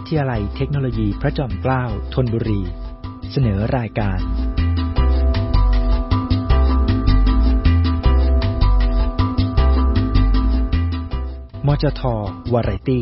ทยาลัยเทคโนโลยีพระจอมเกล้าธนบุรีเสนอรายการมจท.วาไรตี้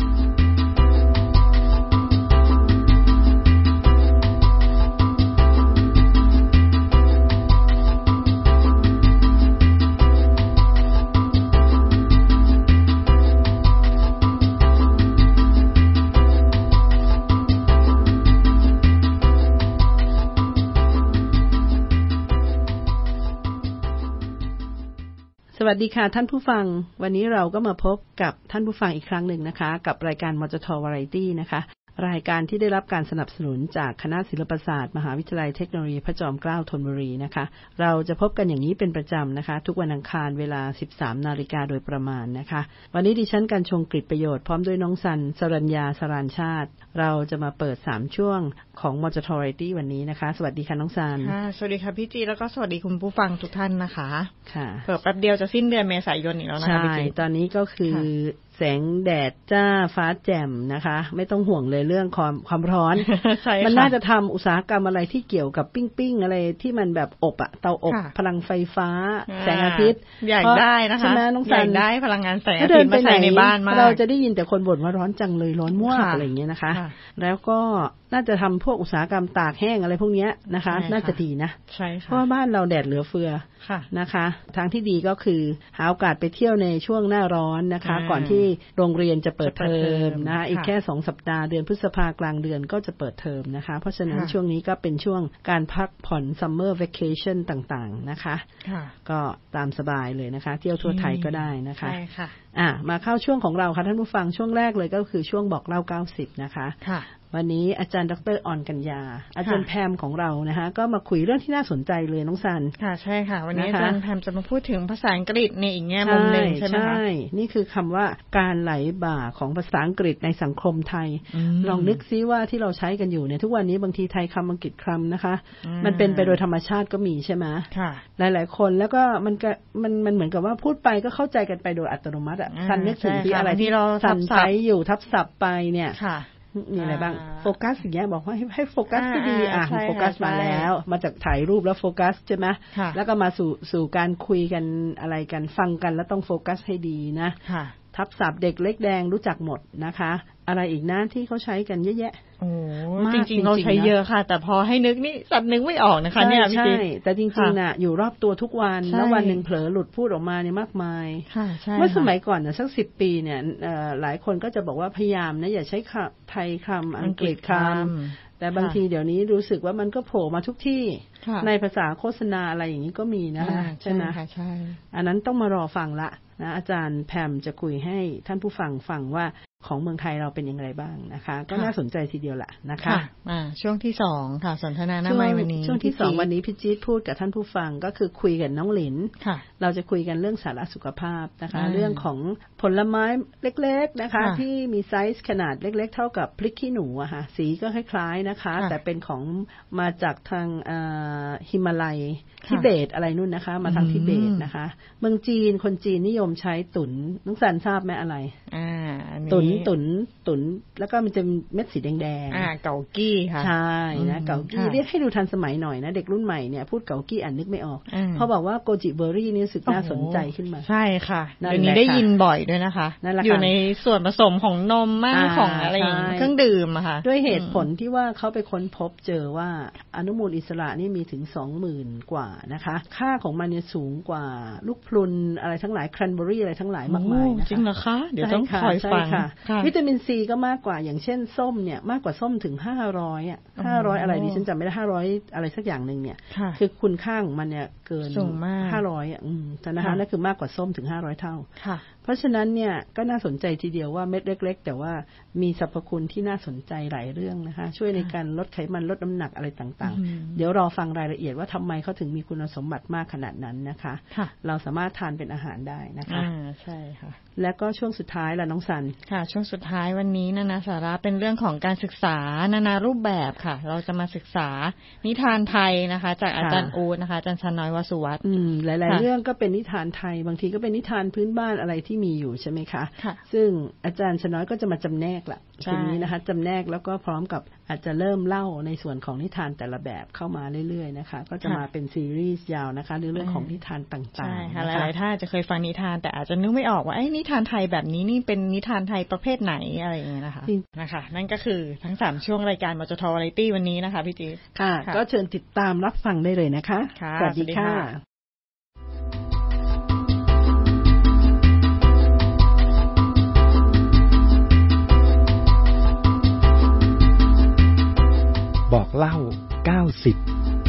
สวัสดีค่ะท่านผู้ฟังวันนี้เราก็มาพบกับท่านผู้ฟังอีกครั้งหนึ่งนะคะกับรายการมจท.วาไรตี้นะคะรายการที่ได้รับการสนับสนุนจากคณะศิลปศาสตร์มหาวิทยาลัยเทคโนโลยีพระจอมเกล้าธนบุรีนะคะเราจะพบกันอย่างนี้เป็นประจำนะคะทุกวันอังคารเวลา 13:00 น.โดยประมาณนะคะวันนี้ดิฉันกันชงกฤษประโยชน์พร้อมด้วยน้องสันสรัญญาสรานชาติเราจะมาเปิด3ช่วงของมจท.วาไรตี้วันนี้นะคะสวัสดีค่ะน้องสันค่ะสวัสดีค่ะพี่จีแล้วก็สวัสดีคุณผู้ฟังทุกท่านนะคะค่ะเพิ่งแป๊บเดียวจะสิ้นเดือนเมษายนอีกแล้วนะคะพี่จีตอนนี้ก็คือแสงแดดจ้าฟ้าแจ่มนะคะไม่ต้องห่วงเลยเรื่องความร้อน มันน่าจะทำอุตสาหกรรมอะไรที่เกี่ยวกับปิ้งอะไรที่มันแบบอบอะเตาอบพลังไฟฟ้าแสงอาทิตย์อยากได้นะคะใช่ไหมน้องสันอยากได้พลังงานแสงอาทิตย์มาใช้ในบ้านมากเราจะได้ยินแต่คนบ่นว่าร้อนจังเลยร้อนมากอะไรอย่างเงี้ยนะคะแล้วก็น่าจะทำพวกอุตสาหกรรมตากแห้งอะไรพวกนี้นะคะน่าจะดีนะใช่ค่ะเพราะว่าบ้านเราแดดเหลือเฟือนะคะทางที่ดีก็คือหาโอกาสไปเที่ยวในช่วงหน้าร้อนนะคะก่อนที่โรงเรียนจะเปิดเทอมนะอีกแค่2สัปดาห์เดือนพฤษภาคมกลางเดือนก็จะเปิดเทอมนะคะเพราะฉะนั้นช่วงนี้ก็เป็นช่วงการพักผ่อน summer vacation ต่างๆนะคะก็ตามสบายเลยนะคะเที่ยวทั่วไทยก็ได้นะคะใช่ค่ะมาเข้าช่วงของเราค่ะท่านผู้ฟังช่วงแรกเลยก็คือช่วงบอกเล่า90นะคะวันนี้อาจารย์ดร.ออนกัญญาอาจารย์แพมของเรานะคะก็มาคุยเรื่องที่น่าสนใจเลยน้องซันค่ะใช่ค่ะวันนี้อาจารย์แพมจะมาพูดถึงภาษาอังกฤษในอีกแง่มุมนึงใช่ไหมคะใช่นี่คือคำว่าการไหลบ่าของภาษาอังกฤษในสังคมไทยลองนึกซิว่าที่เราใช้กันอยู่เนี่ยทุกวันนี้บางทีไทยคำอังกฤษคำนะคะมันเป็นไปโดยธรรมชาติก็มีใช่ไหมหลายๆคนแล้วก็มันเหมือนกับว่าพูดไปก็เข้าใจกันไปโดยอัตโนมัติอ่ะซันนึกถึงที่อะไรที่เราซันใช้อยู่ทับศัพท์ไปเนี่ยมีอะไรบ้างโฟกัสอย่างเงี้ยบอกว่าให้โฟกัสให้ดีโฟกัสมาแล้วมาจากถ่ายรูปแล้วโฟกัสใช่ไหมแล้วก็มาสู่การคุยกันอะไรกันฟังกันแล้วต้องโฟกัสให้ดีนะทับศัพท์เด็กเล็กแดงรู้จักหมดนะคะอะไรอีกนะที่เขาใช้กันเยอะแยะโอ้จริงๆเราใช้เยอะค่ะแต่พอให้นึกนี่สับนึกไม่ออกนะคะเนี่ยพี่ใช่แต่จริงๆน่ะอยู่รอบตัวทุกวันแล้ววันนึงเผลอหลุดพูดออกมาเนี่ยมากมายเมื่อสมัยก่อนน่ะสัก10ปีเนี่ยหลายคนก็จะบอกว่าพยายามนะอย่าใช้ไทยคำอังกฤษคำแต่บางทีเดี๋ยวนี้รู้สึกว่ามันก็โผล่มาทุกที่ในภาษาโฆษณาอะไรอย่างนี้ก็มีนะคะใช่ไหมใช่อันนั้นต้องมารอฟังละนะอาจารย์แพมจะคุยให้ท่านผู้ฟังฟังว่าของเมืองไทยเราเป็นอย่างไรบ้างนะคะก็น่าสนใจทีเดียวแหละนะคะช่วงที่2ค่ะสนทนาหน้าไมค์วันนี้ช่วงที่2วันนี้พี่จี๊ดพูดกับท่านผู้ฟังก็คือคุยกับน้องหลินเราจะคุยกันเรื่องสาระสุขภาพนะคะเรื่องของผลไม้เล็กๆนะคะที่มีไซส์ขนาดเล็กๆเท่ากับพริกขี้หนูอะค่ะสีก็คล้ายๆนะคะแต่เป็นของมาจากทางฮิมาลัยทิเบตอะไรนู่นนะคะมาทางทิเบตนะคะเมืองจีนคนจีนนิยมใช้ตุ๋นน้องสันทราบไหมอะไรตุ๋นแล้วก็มันจะเม็ดสีแดงๆเกากี้ค่ะใช่นะเกากี้เรียกให้ดูทันสมัยหน่อยนะเด็กรุ่นใหม่เนี่ยพูดเกากี้อ่านนึกไม่ออกเพราะบอกว่าโกจิเบอร์รี่นี่รู้สึกน่าสนใจขึ้นมาใช่ค่ะเดี๋ยวนี้ได้ยินบ่อยด้วยนะคะอยู่ในส่วนผสมของนมมั่งของอะไรอย่างเครื่องดื่มอะค่ะด้วยเหตุผลที่ว่าเขาไปค้นพบเจอว่าอนุมูลอิสระนี่มีถึง 20,000 กว่านะคะค่าของมันเนี่ยสูงกว่าลูกพลุนอะไรทั้งหลายแครนเบอร์รี่อะไรทั้งหลายมากมายนะคะจริงเหรอคะเดี๋ยวต้องคอยฟังวิตามินซีก็มากกว่าอย่างเช่นส้มเนี่ยมากกว่าส้มถึง500อ่ะ500อะไรดิฉันจำไม่ได้500อะไรสักอย่างนึงเนี่ยคือคุณค่าของมันเนี่ยเกิน500อ่ะแต่นะคะนั่นคือมากกว่าส้มถึง500เท่าเพราะฉะนั้นเนี่ยก็น่าสนใจทีเดียวว่าเม็ดเล็กๆแต่ว่ามีสรรพคุณที่น่าสนใจหลายเรื่องนะคะช่วยในการลดไขมันลดน้ำหนักอะไรต่างๆเดี๋ยวรอฟังรายละเอียดว่าทำไมเขาถึงมีคุณสมบัติมากขนาดนั้นนะคะเราสามารถทานเป็นอาหารได้นะคะใช่ค่ะแล้วก็ช่วงสุดท้ายล่ะน้องสันค่ะช่วงสุดท้ายวันนี้นานาสาระเป็นเรื่องของการศึกษานานารูปแบบค่ะเราจะมาศึกษานิทานไทยนะคะจากอาจารย์อู๊ดนะคะอาจารย์ชน้อยวสุวัฒน์หลายๆเรื่องก็เป็นนิทานไทยบางทีก็เป็นนิทานพื้นบ้านอะไรที่ที่มีอยู่ใช่ไหมคะซึ่งอาจารย์ชน้อยก็จะมาจำแนกละทีนี้นะคะจำแนกแล้วก็พร้อมกับอาจจะเริ่มเล่าในส่วนของนิทานแต่ละแบบเข้ามาเรื่อยๆนะคะก็จะมาเป็นซีรีส์ยาวนะคะเรื่องของนิทานต่างๆใช่ค่ะหลายๆท่านจะเคยฟังนิทานแต่อาจจะนึกไม่ออกว่าไอ้นิทานไทยแบบนี้นี่เป็นนิทานไทยประเภทไหนอะไรอย่างเงี้ยนะคะนั่นก็คือทั้ง3ช่วงรายการมจท.วาไรตี้วันนี้นะคะพี่จิ๊บค่ะก็เชิญติดตามรับฟังได้เลยนะคะสวัสดีค่ะบอกเล่า90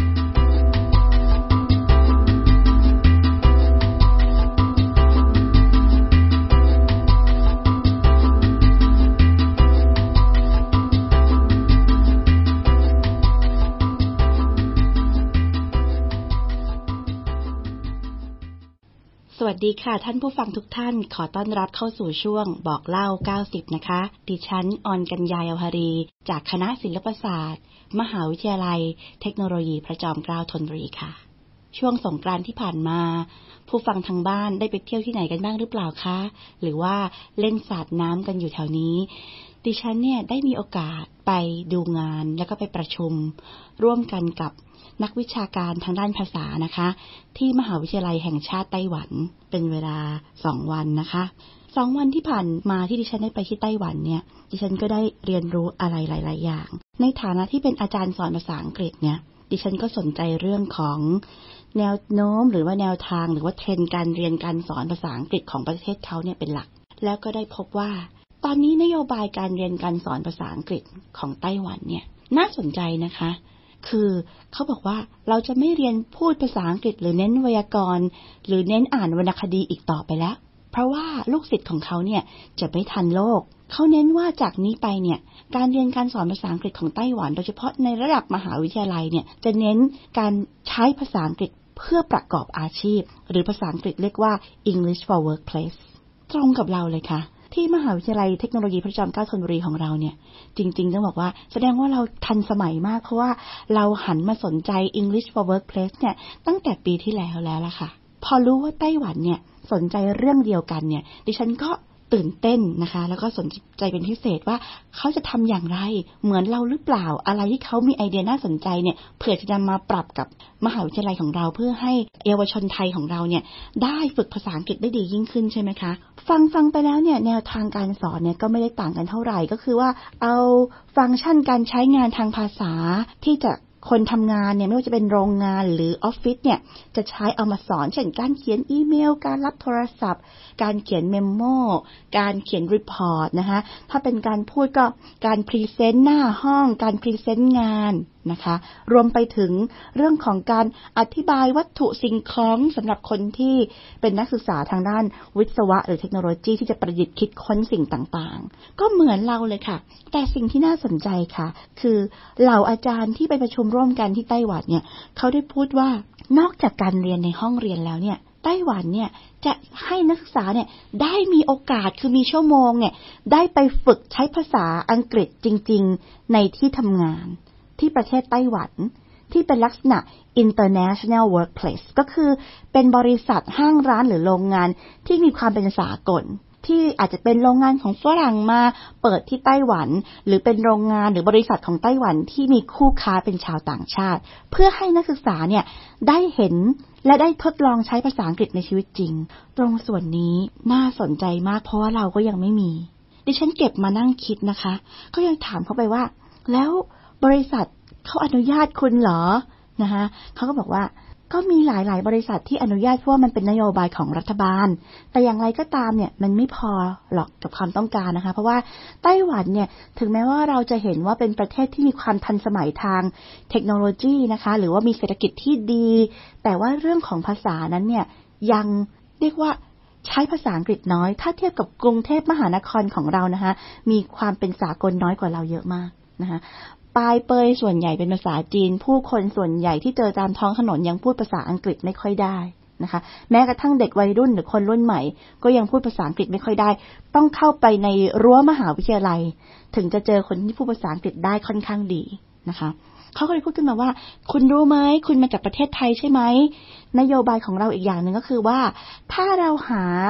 สวัสดีค่ะท่านผู้ฟังทุกท่านขอต้อนรับเข้าสู่ช่วงบอกเล่า90นะคะดิฉันอรกัญญา เยาวหรีจากคณะศิลปศาสตร์มหาวิทยาลัยเทคโนโลยีพระจอมเกล้าธนบุรีค่ะช่วงสงกรานต์ที่ผ่านมาผู้ฟังทางบ้านได้ไปเที่ยวที่ไหนกันบ้างหรือเปล่าคะหรือว่าเล่นสาดน้ำกันอยู่แถวนี้ดิฉันเนี่ยได้มีโอกาสไปดูงานแล้วก็ไปประชุมร่วมกันกับนักวิชาการทางด้านภาษานะคะที่มหาวิทยาลัยแห่งชาติไต้หวันเป็นเวลา2วันนะคะ2วันที่ผ่านมาที่ดิฉันได้ไปที่ไต้หวันเนี่ยดิฉันก็ได้เรียนรู้อะไรหลายๆอย่างในฐานะที่เป็นอาจารย์สอนภาษาอังกฤษเนี่ยดิฉันก็สนใจเรื่องของแนวโน้มหรือว่าแนวทางหรือว่าเทรนด์การเรียนการสอนภาษาอังกฤษของประเทศเขาเนี่ยเป็นหลักแล้วก็ได้พบว่าตอนนี้นโยบายการเรียนการสอนภาษาอังกฤษของไต้หวันเนี่ยน่าสนใจนะคะคือเขาบอกว่าเราจะไม่เรียนพูดภาษาอังกฤษหรือเน้นไวยากรณ์หรือเน้นอ่านวรรณคดีอีกต่อไปแล้วเพราะว่าลูกศิษย์ของเขาเนี่ยจะไม่ทันโลกเขาเน้นว่าจากนี้ไปเนี่ยการเรียนการสอนภาษาอังกฤษของไต้หวันโดยเฉพาะในระดับมหาวิทยาลัยเนี่ยจะเน้นการใช้ภาษาอังกฤษเพื่อประกอบอาชีพหรือภาษาอังกฤษเรียกว่า English for Workplace ตรงกับเราเลยค่ะที่มหาวิทยาลัยเทคโนโลยีพระจอมเกล้าธนบุรีของเราเนี่ยจริงๆต้องบอกว่าแสดงว่าเราทันสมัยมากเพราะว่าเราหันมาสนใจ English for Workplace เนี่ยตั้งแต่ปีที่แล้วล่ะค่ะพอรู้ว่าไต้หวันเนี่ยสนใจเรื่องเดียวกันเนี่ยดิฉันก็ตื่นเต้นนะคะแล้วก็สนใจเป็นพิเศษว่าเขาจะทำอย่างไรเหมือนเราหรือเปล่าอะไรที่เขามีไอเดียน่าสนใจเนี่ยเผื่อจะนำมาปรับกับมหาวิทยาลัยของเราเพื่อให้เยาวชนไทยของเราเนี่ยได้ฝึกภาษาอังกฤษได้ดียิ่งขึ้นใช่ไหมคะฟังไปแล้วเนี่ยแนวทางการสอนเนี่ยก็ไม่ได้ต่างกันเท่าไหร่ก็คือว่าเอาฟังก์ชันการใช้งานทางภาษาที่จะคนทำงานเนี่ยไม่ว่าจะเป็นโรงงานหรือออฟฟิศเนี่ยจะใช้เอามาสอนเช่นการเขียนอีเมลการรับโทรศัพท์การเขียนเมมโมการเขียนรีพอร์ตนะคะถ้าเป็นการพูดก็การพรีเซนต์หน้าห้องการพรีเซนต์งานนะคะรวมไปถึงเรื่องของการอธิบายวัตถุสิ่งของสำหรับคนที่เป็นนักศึกษาทางด้านวิศวะหรือเทคโนโลยีที่จะประดิษฐ์คิดค้นสิ่งต่างๆก็เหมือนเราเลยค่ะแต่สิ่งที่น่าสนใจค่ะคือเหล่าอาจารย์ที่ไปประชุมร่วมกันที่ไต้หวันเนี่ยเขาได้พูดว่านอกจากการเรียนในห้องเรียนแล้วเนี่ยไต้หวันเนี่ยจะให้นักศึกษาเนี่ยได้มีโอกาสคือมีชั่วโมงเนี่ยได้ไปฝึกใช้ภาษาอังกฤษจริงๆในที่ทำงานที่ประเทศไต้หวันที่เป็นลักษณะ international workplace ก็คือเป็นบริษัทห้างร้านหรือโรงงานที่มีความเป็นสากลที่อาจจะเป็นโรงงานของฝรั่งมาเปิดที่ไต้หวันหรือเป็นโรงงานหรือบริษัทของไต้หวันที่มีคู่ค้าเป็นชาวต่างชาติเพื่อให้นักศึกษาเนี่ยได้เห็นและได้ทดลองใช้ภาษาอังกฤษในชีวิตจริงตรงส่วนนี้น่าสนใจมากเพราะว่าเราก็ยังไม่มีดิฉันเก็บมานั่งคิดนะคะก็ยังถามเขาไปว่าแล้วบริษัทเขาอนุญาตคุณเหรอนะคะเขาก็บอกว่าก็มีหลายๆบริษัทที่อนุญาตเพราะว่ามันเป็นนโยบายของรัฐบาลแต่อย่างไรก็ตามเนี่ยมันไม่พอหรอกกับความต้องการนะคะเพราะว่าไต้หวันเนี่ยถึงแม้ว่าเราจะเห็นว่าเป็นประเทศที่มีความทันสมัยทางเทคโนโลยีนะคะหรือว่ามีเศรษฐกิจที่ดีแต่ว่าเรื่องของภาษานั้นเนี่ยยังเรียกว่าใช้ภาษาอังกฤษน้อยถ้าเทียบกับกรุงเทพมหานครของเรานะคะมีความเป็นสากลน้อยกว่าเราเยอะมากนะคะปลายเปยส่วนใหญ่เป็นภาษาจีนผู้คนส่วนใหญ่ที่เจอตามท้องถนนยังพูดภาษาอังกฤษไม่ค่อยได้นะคะแม้กระทั่งเด็กวัยรุ่นหรือคนรุ่นใหม่ก็ยังพูดภาษาอังกฤษไม่ค่อยได้ต้องเข้าไปในรั้วมหาวิทยาลัยถึงจะเจอคนที่พูดภาษาอังกฤษได้ค่อนข้างดีนะคะเขาก็เลยพูดขึ้นมาว่าคุณรู้ไหมคุณมาจากประเทศไทยใช่ไหมนโยบายของเราอีกอย่างหนึ่งก็คือว่าถ้าเราหาบ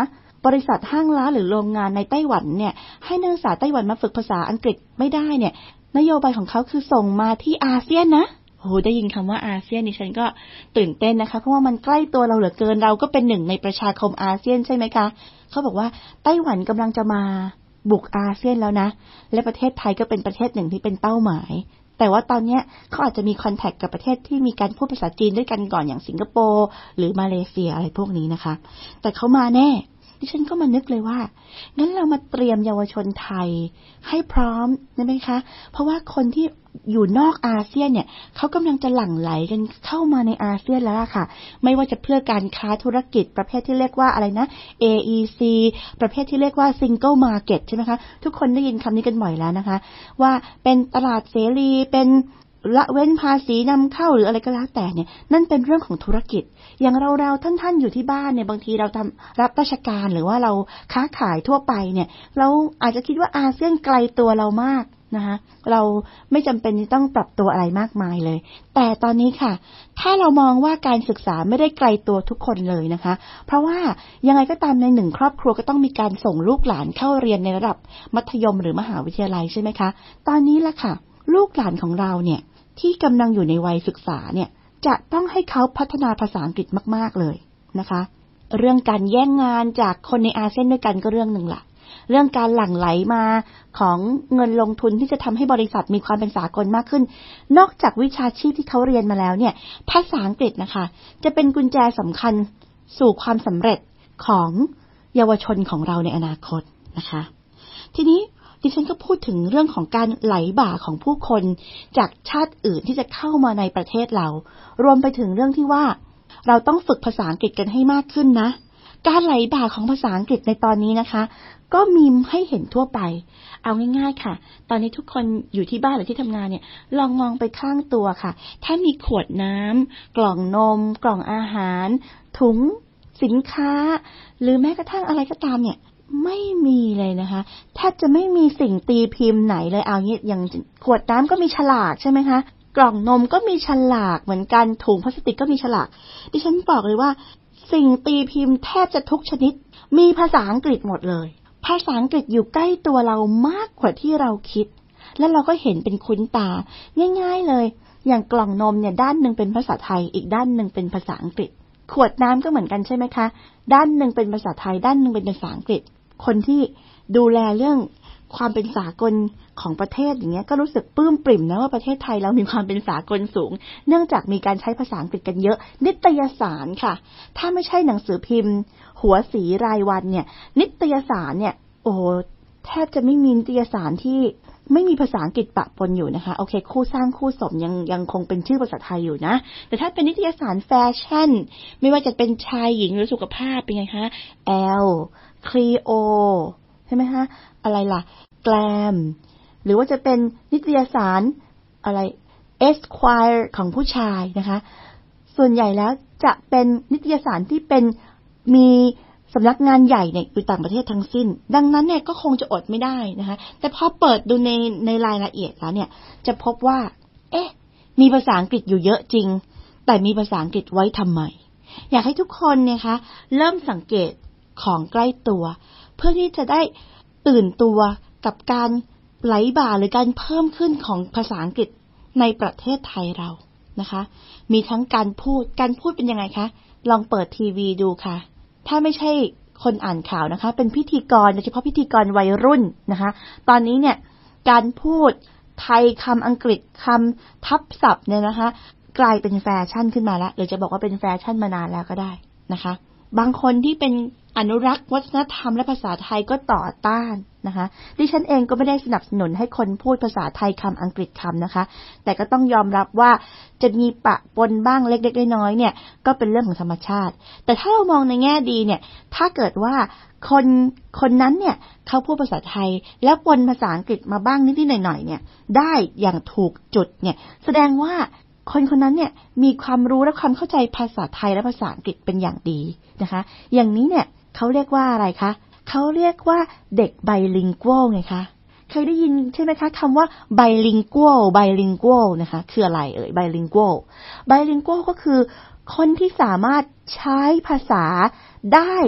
บริษัทห้างร้านหรือโรงงานในไต้หวันเนี่ยให้นักศึกษาไต้หวันมาฝึกภาษาอังกฤษไม่ได้เนี่ยนโยบายของเขาคือส่งมาที่อาเซียนนะโอ้โหได้ยินคำว่าอาเซียนนี่ฉันก็ตื่นเต้นนะคะเพราะว่ามันใกล้ตัวเราเหลือเกินเราก็เป็นหนึ่งในประชาคมอาเซียนใช่ไหมคะเขาบอกว่าไต้หวันกำลังจะมาบุกอาเซียนแล้วนะและประเทศไทยก็เป็นประเทศหนึ่งที่เป็นเป้าหมายแต่ว่าตอนนี้เขาอาจจะมีคอนแทคกับประเทศที่มีการพูดภาษาจีนด้วยกันก่อนอย่างสิงคโปร์หรือมาเลเซียอะไรพวกนี้นะคะแต่เขามาแน่ดิฉันก็มานึกเลยว่างั้นเรามาเตรียมเยาวชนไทยให้พร้อมได้ไหมคะเพราะว่าคนที่อยู่นอกอาเซียนเนี่ยเขากำลังจะหลั่งไหลกันเข้ามาในอาเซียนแล้วค่ะไม่ว่าจะเพื่อการค้าธุรกิจประเภทที่เรียกว่าอะไรนะ AEC ประเภทที่เรียกว่า Single Market ใช่ไหมคะทุกคนได้ยินคำนี้กันบ่อยแล้วนะคะว่าเป็นตลาดเสรีเป็นละเว้นภาษีนำเข้าหรืออะไรก็แล้วแต่เนี่ยนั่นเป็นเรื่องของธุรกิจอย่างเราท่านอยู่ที่บ้านเนี่ยบางทีเราทำรับราชการหรือว่าเราค้าขายทั่วไปเนี่ยเราอาจจะคิดว่าอาเซียนไกลตัวเรามากนะคะเราไม่จำเป็นที่ต้องปรับตัวอะไรมากมายเลยแต่ตอนนี้ค่ะถ้าเรามองว่าการศึกษาไม่ได้ไกลตัวทุกคนเลยนะคะเพราะว่ายังไงก็ตามในหนึ่งครอบครัวก็ต้องมีการส่งลูกหลานเข้าเรียนในระดับมัธยมหรือมหาวิทยาลัยใช่ไหมคะตอนนี้ล่ะค่ะลูกหลานของเราเนี่ยที่กำลังอยู่ในวัยศึกษาเนี่ยจะต้องให้เขาพัฒนาภาษาอังกฤษมากๆเลยนะคะเรื่องการแย่งงานจากคนในอาเซียนด้วยกันก็เรื่องนึงล่ะเรื่องการหลั่งไหลมาของเงินลงทุนที่จะทำให้บริษัทมีความเป็นสากลมากขึ้นนอกจากวิชาชีพที่เขาเรียนมาแล้วเนี่ยภาษาอังกฤษนะคะจะเป็นกุญแจสำคัญสู่ความสำเร็จของเยาวชนของเราในอนาคตนะคะทีนี้ดิฉันก็พูดถึงเรื่องของการไหลบ่าของผู้คนจากชาติอื่นที่จะเข้ามาในประเทศเรารวมไปถึงเรื่องที่ว่าเราต้องฝึกภาษาอังกฤษกันให้มากขึ้นนะการไหลบ่าของภาษาอังกฤษในตอนนี้นะคะก็มีให้เห็นทั่วไปเอาง่ายๆค่ะตอนนี้ทุกคนอยู่ที่บ้านหรือที่ทำงานเนี่ยลองมองไปข้างตัวค่ะถ้ามีขวดน้ำกล่องนมกล่องอาหารถุงสินค้าหรือแม้กระทั่งอะไรก็ตามเนี่ยไม่มีเลยนะคะแทบจะไม่มีสิ่งตีพิมพ์ไหนเลยเอาอย่างขวดน้ำก็มีฉลากใช่ไหมคะกล่องนมก็มีฉลากเหมือนกันถุงพลาสติกก็มีฉลากดิฉันบอกเลยว่าสิ่งตีพิมพ์แทบจะทุกชนิดมีภาษาอังกฤษหมดเลยภาษาอังกฤษอยู่ใกล้ตัวเรามากกว่าที่เราคิดและเราก็เห็นเป็นคุ้นตาง่ายๆเลยอย่างกล่องนมเนี่ยด้านนึงเป็นภาษาไทยอีกด้านนึงเป็นภาษาอังกฤษขวดน้ำก็เหมือนกันใช่ไหมคะด้านนึงเป็นภาษาไทยด้านนึงเป็นภาษาอังกฤษคนที่ดูแลเรื่องความเป็นสากลของประเทศอย่างเงี้ยก็รู้สึกปลื้มปริ่มนะว่าประเทศไทยเรามีความเป็นสากลสูงเนื่องจากมีการใช้ภาษาอังกฤษกันเยอะนิตยสารค่ะถ้าไม่ใช่หนังสือพิมพ์หัวสีรายวันเนี่ยนิตยสารเนี่ยโอ้แทบจะไม่มีนิตยสารที่ไม่มีภาษาอังกฤษปะปนอยู่นะคะโอเคคู่สร้างคู่สมยังคงเป็นชื่อภาษาไทยอยู่นะแต่ถ้าเป็นนิตยสารแฟชั่นไม่ว่าจะเป็นชายหญิงหรือสุขภาพเป็นไงคะคลีโอใช่ไหมคะอะไรล่ะแกลมหรือว่าจะเป็นนิตยสารอะไรเอสควายของผู้ชายนะคะส่วนใหญ่แล้วจะเป็นนิตยสารที่เป็นมีสำนักงานใหญ่เนี่ยอยู่ต่างประเทศทั้งสิ้นดังนั้นเนี่ยก็คงจะอดไม่ได้นะคะแต่พอเปิดดูในรายละเอียดแล้วเนี่ยจะพบว่ามีภาษาอังกฤษอยู่เยอะจริงแต่มีภาษาอังกฤษไว้ทำไมอยากให้ทุกคนเนี่ยคะเริ่มสังเกตของใกล้ตัวเพื่อที่จะได้ตื่นตัวกับการไหลบ่าหรือการเพิ่มขึ้นของภาษาอังกฤษในประเทศไทยเรานะคะมีทั้งการพูดเป็นยังไงคะลองเปิดทีวีดูค่ะถ้าไม่ใช่คนอ่านข่าวนะคะเป็นพิธีกรโดยเฉพาะพิธีกรวัยรุ่นนะคะตอนนี้เนี่ยการพูดไทยคำอังกฤษคำทับศัพท์เนี่ยนะคะกลายเป็นแฟชั่นขึ้นมาแล้วหรือจะบอกว่าเป็นแฟชั่นมานานแล้วก็ได้นะคะบางคนที่เป็นอนุรักษ์วัฒนธรรมและภาษาไทยก็ต่อต้านนะคะดิฉันเองก็ไม่ได้สนับสนุนให้คนพูดภาษาไทยคำอังกฤษคำนะคะแต่ก็ต้องยอมรับว่าจะมีปะปนบ้างเล็กๆน้อยๆเนี่ยก็เป็นเรื่องของธรรมชาติแต่ถ้าเรามองในแง่ดีเนี่ยถ้าเกิดว่าคนนั้นเนี่ยเขาพูดภาษาไทยแล้วปนภาษาอังกฤษมาบ้างนิดๆหน่อยๆเนี่ยได้อย่างถูกจุดเนี่ยแสดงว่าคนนั้นเนี่ยมีความรู้และความเข้าใจภาษาไทยและภาษาอังกฤษเป็นอย่างดีนะคะอย่างนี้เนี่ยเขาเรียกว่าอะไรคะเขาเรียกว่าเด็กไบลิงกัวไงคะเคยได้ยินใช่ไหมคะคำว่าไบลิงกัวนะคะคืออะไรไบลิงกัวก็คือคนที่สามารถใช้ภาษาได้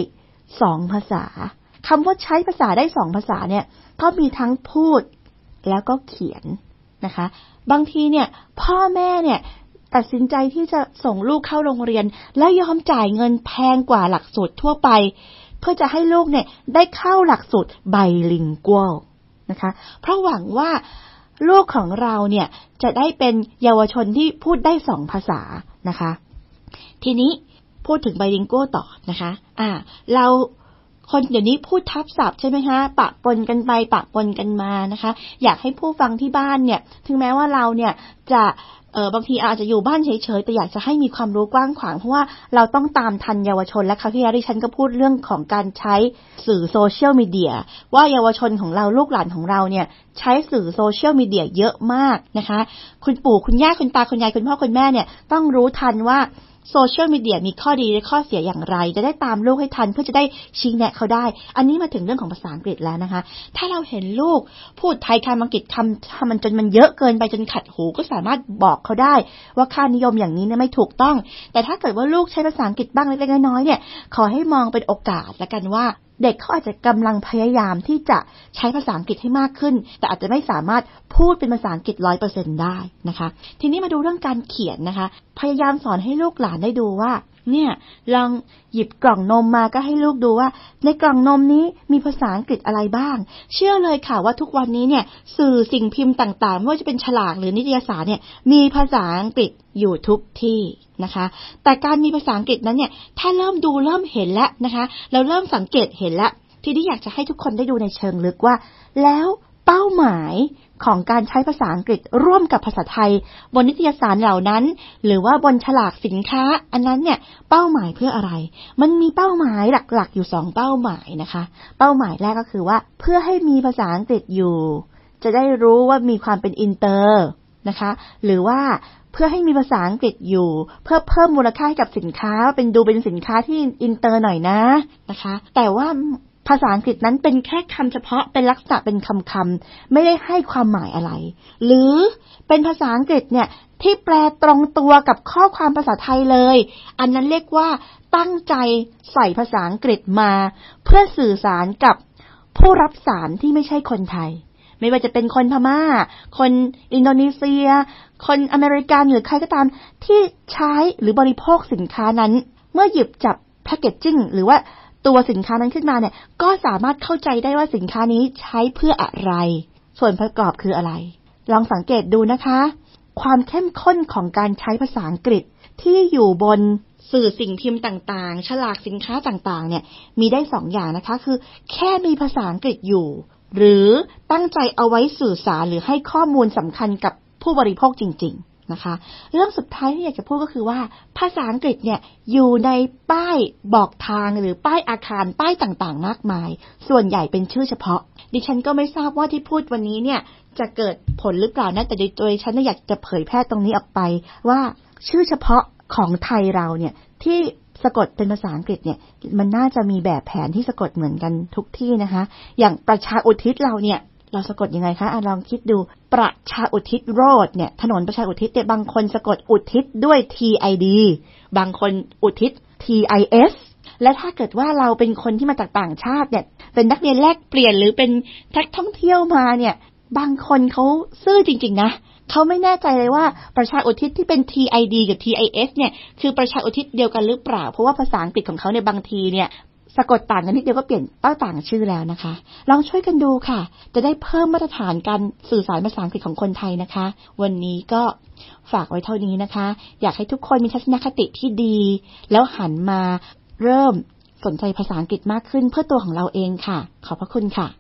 2 ภาษาคำว่าใช้ภาษาได้2 ภาษาเนี่ยก็มีทั้งพูดแล้วก็เขียนนะคะบางทีเนี่ยพ่อแม่เนี่ยตัดสินใจที่จะส่งลูกเข้าโรงเรียนแล้วยอมจ่ายเงินแพงกว่าหลักสูตรทั่วไปเพื่อจะให้ลูกเนี่ยได้เข้าหลักสูตรไบลิงกัวนะคะเพราะหวังว่าลูกของเราเนี่ยจะได้เป็นเยาวชนที่พูดได้2 ภาษานะคะทีนี้พูดถึงไบลิงกัวต่อนะคะเราคนเดี๋ยวนี้พูดทับศัพท์ใช่ไหมคะปะปนกันไปปะปนกันมานะคะอยากให้ผู้ฟังที่บ้านเนี่ยถึงแม้ว่าเราเนี่ยจะบางทีอาจจะอยู่บ้านเฉยๆแต่อยากจะให้มีความรู้กว้างขวางเพราะว่าเราต้องตามทันเยาวชนและคราวที่แล้วดิฉันก็พูดเรื่องของการใช้สื่อโซเชียลมีเดียว่าเยาวชนของเราลูกหลานของเราเนี่ยใช้สื่อโซเชียลมีเดียเยอะมากนะคะคุณปู่คุณย่าคุณตาคุณยายคุณพ่อคุณแม่เนี่ยต้องรู้ทันว่าโซเชียลมีเดียมีข้อดีและข้อเสียอย่างไรจะได้ตามลูกให้ทันเพื่อจะได้ชี้แนะเขาได้อันนี้มาถึงเรื่องของภาษาอังกฤษแล้วนะคะถ้าเราเห็นลูกพูดไทยคำอังกฤษคำมันจนมันเยอะเกินไปจนขัดหูก็สามารถบอกเขาได้ว่าค่านิยมอย่างนี้เนี่ยไม่ถูกต้องแต่ถ้าเกิดว่าลูกใช้ภาษาอังกฤษบ้างเล็กๆน้อยๆเนี่ยขอให้มองเป็นโอกาสละกันว่าเด็กเขาอาจจะกำลังพยายามที่จะใช้ภาษาอังกฤษให้มากขึ้นแต่อาจจะไม่สามารถพูดเป็นภาษาอังกฤษ 100% ได้นะคะทีนี้มาดูเรื่องการเขียนนะคะพยายามสอนให้ลูกหลานได้ดูว่าเนี่ยลองหยิบกล่องนมมาก็ให้ลูกดูว่าในกล่องนมนี้มีภาษาอังกฤษอะไรบ้างเชื่อเลยค่ะว่าทุกวันนี้เนี่ยสื่อสิ่งพิมพ์ต่างๆไม่ว่าจะเป็นฉลากหรือนิตยสารเนี่ยมีภาษาอังกฤษอยู่ทุกที่นะคะแต่การมีภาษาอังกฤษนั้นเนี่ยถ้าเริ่มดูเริ่มเห็นแล้วนะคะเราเริ่มสังเกตเห็นแล้วทีนี้อยากจะให้ทุกคนได้ดูในเชิงลึกว่าแล้วเป้าหมายของการใช้ภาษาอังกฤษร่วมกับภาษาไทยบนนิตยสารเหล่านั้นหรือว่าบนฉลากสินค้าอันนั้นเนี่ยเป้าหมายเพื่ออะไรมันมีเป้าหมายหลักๆอยู่2เป้าหมายนะคะเป้าหมายแรกก็คือว่าเพื่อให้มีภาษาอังกฤษอยู่จะได้รู้ว่ามีความเป็นอินเตอร์นะคะหรือว่าเพื่อให้มีภาษาอังกฤษอยู่เพื่อเพิ่มมูลค่าให้กับสินค้าเป็นสินค้าที่อินเตอร์หน่อยนะคะแต่ว่าภาษาอังกฤษนั้นเป็นแค่คำเฉพาะเป็นลักษณะเป็นคำไม่ได้ให้ความหมายอะไรหรือเป็นภาษาอังกฤษเนี่ยที่แปลตรงตัวกับข้อความภาษาไทยเลยอันนั้นเรียกว่าตั้งใจใส่ภาษาอังกฤษมาเพื่อสื่อสารกับผู้รับสารที่ไม่ใช่คนไทยไม่ว่าจะเป็นคนพม่าคนอินโดนีเซียคนอเมริกันหรือใครก็ตามที่ใช้หรือบริโภคสินค้านั้นเมื่อหยิบจับแพคเกจจิ้งหรือว่าตัวสินค้านั้นขึ้นมาเนี่ยก็สามารถเข้าใจได้ว่าสินค้านี้ใช้เพื่ออะไรส่วนประกอบคืออะไรลองสังเกตดูนะคะความเข้มข้นของการใช้ภาษาอังกฤษที่อยู่บนสื่อสิ่งพิมพ์ต่างๆฉลากสินค้าต่างๆเนี่ยมีได้2อย่างนะคะคือแค่มีภาษาอังกฤษอยู่หรือตั้งใจเอาไว้สื่อสารหรือให้ข้อมูลสำคัญกับผู้บริโภคจริงๆนะคะเรื่องสุดท้ายที่อยากจะพูดก็คือว่าภาษาอังกฤษเนี่ยอยู่ในป้ายบอกทางหรือป้ายอาคารป้ายต่างๆมากมายส่วนใหญ่เป็นชื่อเฉพาะดิฉันก็ไม่ทราบว่าที่พูดวันนี้เนี่ยจะเกิดผลหรือเปล่านะแต่โดยฉันอยากจะเผยแพร่ตรงนี้ออกไปว่าชื่อเฉพาะของไทยเราเนี่ยที่สะกดเป็นภาษาอังกฤษเนี่ยมันน่าจะมีแบบแผนที่สะกดเหมือนกันทุกที่นะคะอย่างประชาอุทิศเราเนี่ยเราสะกดยังไงคะลองคิดดูประชาอุทิศโรดเนี่ยถนนประชาอุทิศเนี่ยบางคนสะกดอุทิศด้วย TID บางคนอุทิศ TIS และถ้าเกิดว่าเราเป็นคนที่มาจากต่างชาติเนี่ยเป็นนักเรียนแลกเปลี่ยนหรือเป็นนักท่องเที่ยวมาเนี่ยบางคนเขาซื่อจริงๆนะเขาไม่แน่ใจเลยว่าประชาอุทิศที่เป็น TID กับ TIS เนี่ยคือประชาอุทิศเดียวกันหรือเปล่าเพราะว่าภาษาอังกฤษของเขาในบางทีเนี่ยสะกดต่างกันนิดเดียวก็เปลี่ยนต่างชื่อแล้วนะคะลองช่วยกันดูค่ะจะได้เพิ่มมาตรฐานการสื่อสารภาษาอังกฤษของคนไทยนะคะวันนี้ก็ฝากไว้เท่านี้นะคะอยากให้ทุกคนมีทัศนคติที่ดีแล้วหันมาเริ่มสนใจภาษาอังกฤษมากขึ้นเพื่อตัวของเราเองค่ะขอบพระคุณค่ะ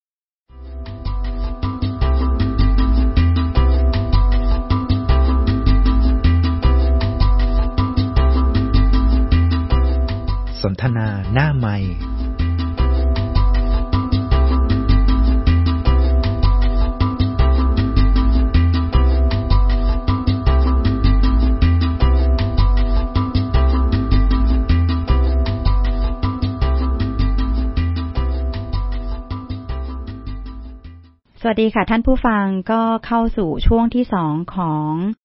สนทนาหน้าไมค์สวัสดีค่ะท่านผู้ฟังก็เข้าสู่ช่วงที่2ของ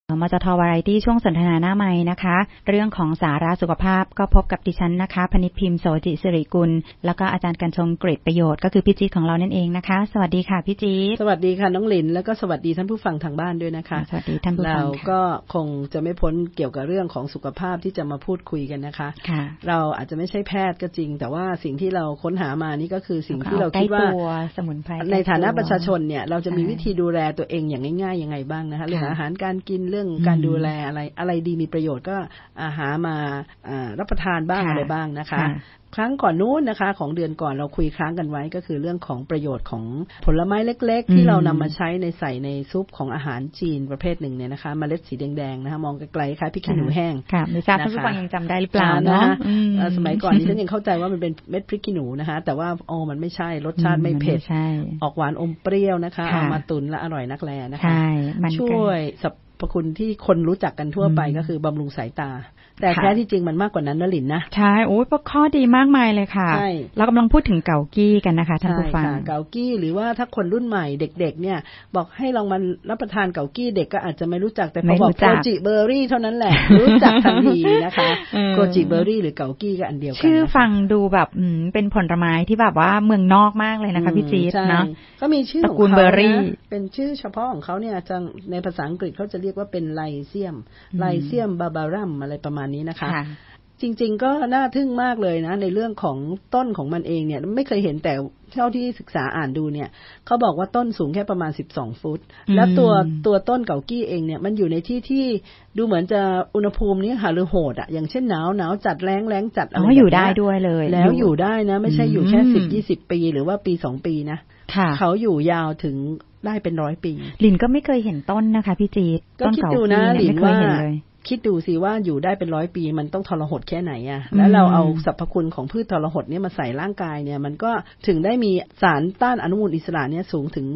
มจท.วาไรตี้ช่วงสนทนาหน้าไมค์นะคะเรื่องของสาระสุขภาพก็พบกับดิฉันนะคะพนิชพิมพ์โสจิสิริกุลแล้วก็อาจารย์กัญชงเกรดประโยชน์ก็คือพี่จี๊ดของเรานั่นเองนะคะสวัสดีค่ะพี่จี๊ดสวัสดีค่ะน้องหลินแล้วก็สวัสดีท่านผู้ฟังทางบ้านด้วยนะคะสวัสดีท่านผู้ฟังเราก็คงจะไม่พ้นเกี่ยวกับเรื่องของสุขภาพที่จะมาพูดคุยกันนะคะเราอาจจะไม่ใช่แพทย์ก็จริงแต่ว่าสิ่งที่เราค้นหามานี่ก็คือสิ่งที่เราคิดว่าสมุนไพรในฐานะประชาชนเนี่ยเราจะมีวิธีดูแลตัวเองอย่างง่ายๆยังไงบ้างนะคะเรื่องอาหารการกินเรื่องการดูแลอะไรดีมีประโยชน์ก็หามารับประทานบ้างอะไรบ้างนะคะครั้งก่อนนู้นนะคะของเดือนก่อนเราคุยค้างกันไว้ก็คือเรื่องของประโยชน์ของผลไม้เล็กๆที่เรานำมาใช้ในใส่ในซุปของอาหารจีนประเภทหนึ่งเนี่ยนะคะเมล็ดสีแดงๆนะคะมองไกลๆคล้ายพริกขี้หนูแห้งค่ะไม่ทราบท่านผู้ฟังยังจำได้หรือเปล่าเนาะสมัยก่อนนี้ฉันยังเข้าใจว่ามันเป็นเม็ดพริกขี้หนูนะคะแต่ว่ามันไม่ใช่รสชาติไม่เผ็ดออกหวานอมเปรี้ยวนะคะเอามาตุ๋นและอร่อยนักแลนะคะช่วยสรรพคุณที่คนรู้จักกันทั่วไปก็คือบำรุงสายตาแต่แท้ที่จริงมันมากกว่านั้นนะหลินนะใช่โอ้ยข้อดีมากมายเลยค่ะเรากำลังพูดถึงเกากี้กันนะคะท่านผู้ฟังเกากี้หรือว่าถ้าคนรุ่นใหม่เด็กๆเนี่ยบอกให้ลองมารับประทานเกากี้เด็กก็อาจจะไม่รู้จักแต่พอบอกโกจิเบอร์รี่เท่านั้นแหละรู้จักทันทีนะคะโกจิเบอร์รี่หรือเกากี้ก็อันเดียวกันชื่อฟังดูแบบเป็นผลไม้ที่แบบว่าเมืองนอกมากเลยนะคะพี่จี๊ดเนาะก็มีชื่อของเขาเป็นชื่อเฉพาะของเขาเนี่ยในภาษาอังกฤษเขาจะเรียกว่าเป็นไลเซียมบาบารัมอะไรประมาณนี้นะคะจริงๆก็น่าทึ่งมากเลยนะในเรื่องของต้นของมันเองเนี่ยไม่เคยเห็นแต่เท่าที่ศึกษาอ่านดูเนี่ยเขาบอกว่าต้นสูงแค่ประมาณ12ฟุตแล้วตัวต้นเกากี้เองเนี่ยมันอยู่ในที่ดูเหมือนจะอุณหภูมินี้ค่ะหรือโหดอ่ะอย่างเช่นหนาวจัดแล้งจัดอะไรอยู่ได้ด้วยเลยแล้วอยู่ได้นะไม่ใช่อยู่แค่10-20 ปีหรือว่าปี2ปีนะเขาอยู่ยาวถึงได้เป็น100 ปีหลินก็ไม่เคยเห็นต้นนะคะพี่จี๊ดก็คิดดูนะหลินว่าคิดดูสิว่าอยู่ได้เป็น100 ปีมันต้องทรหดแค่ไหนอ่ะแล้วเราเอาสรรพคุณของพืชทรหดเนี่ยมาใส่ร่างกายเนี่ยมันก็ถึงได้มีสารต้านอนุมูลอิสระเนี่ยสูงถึง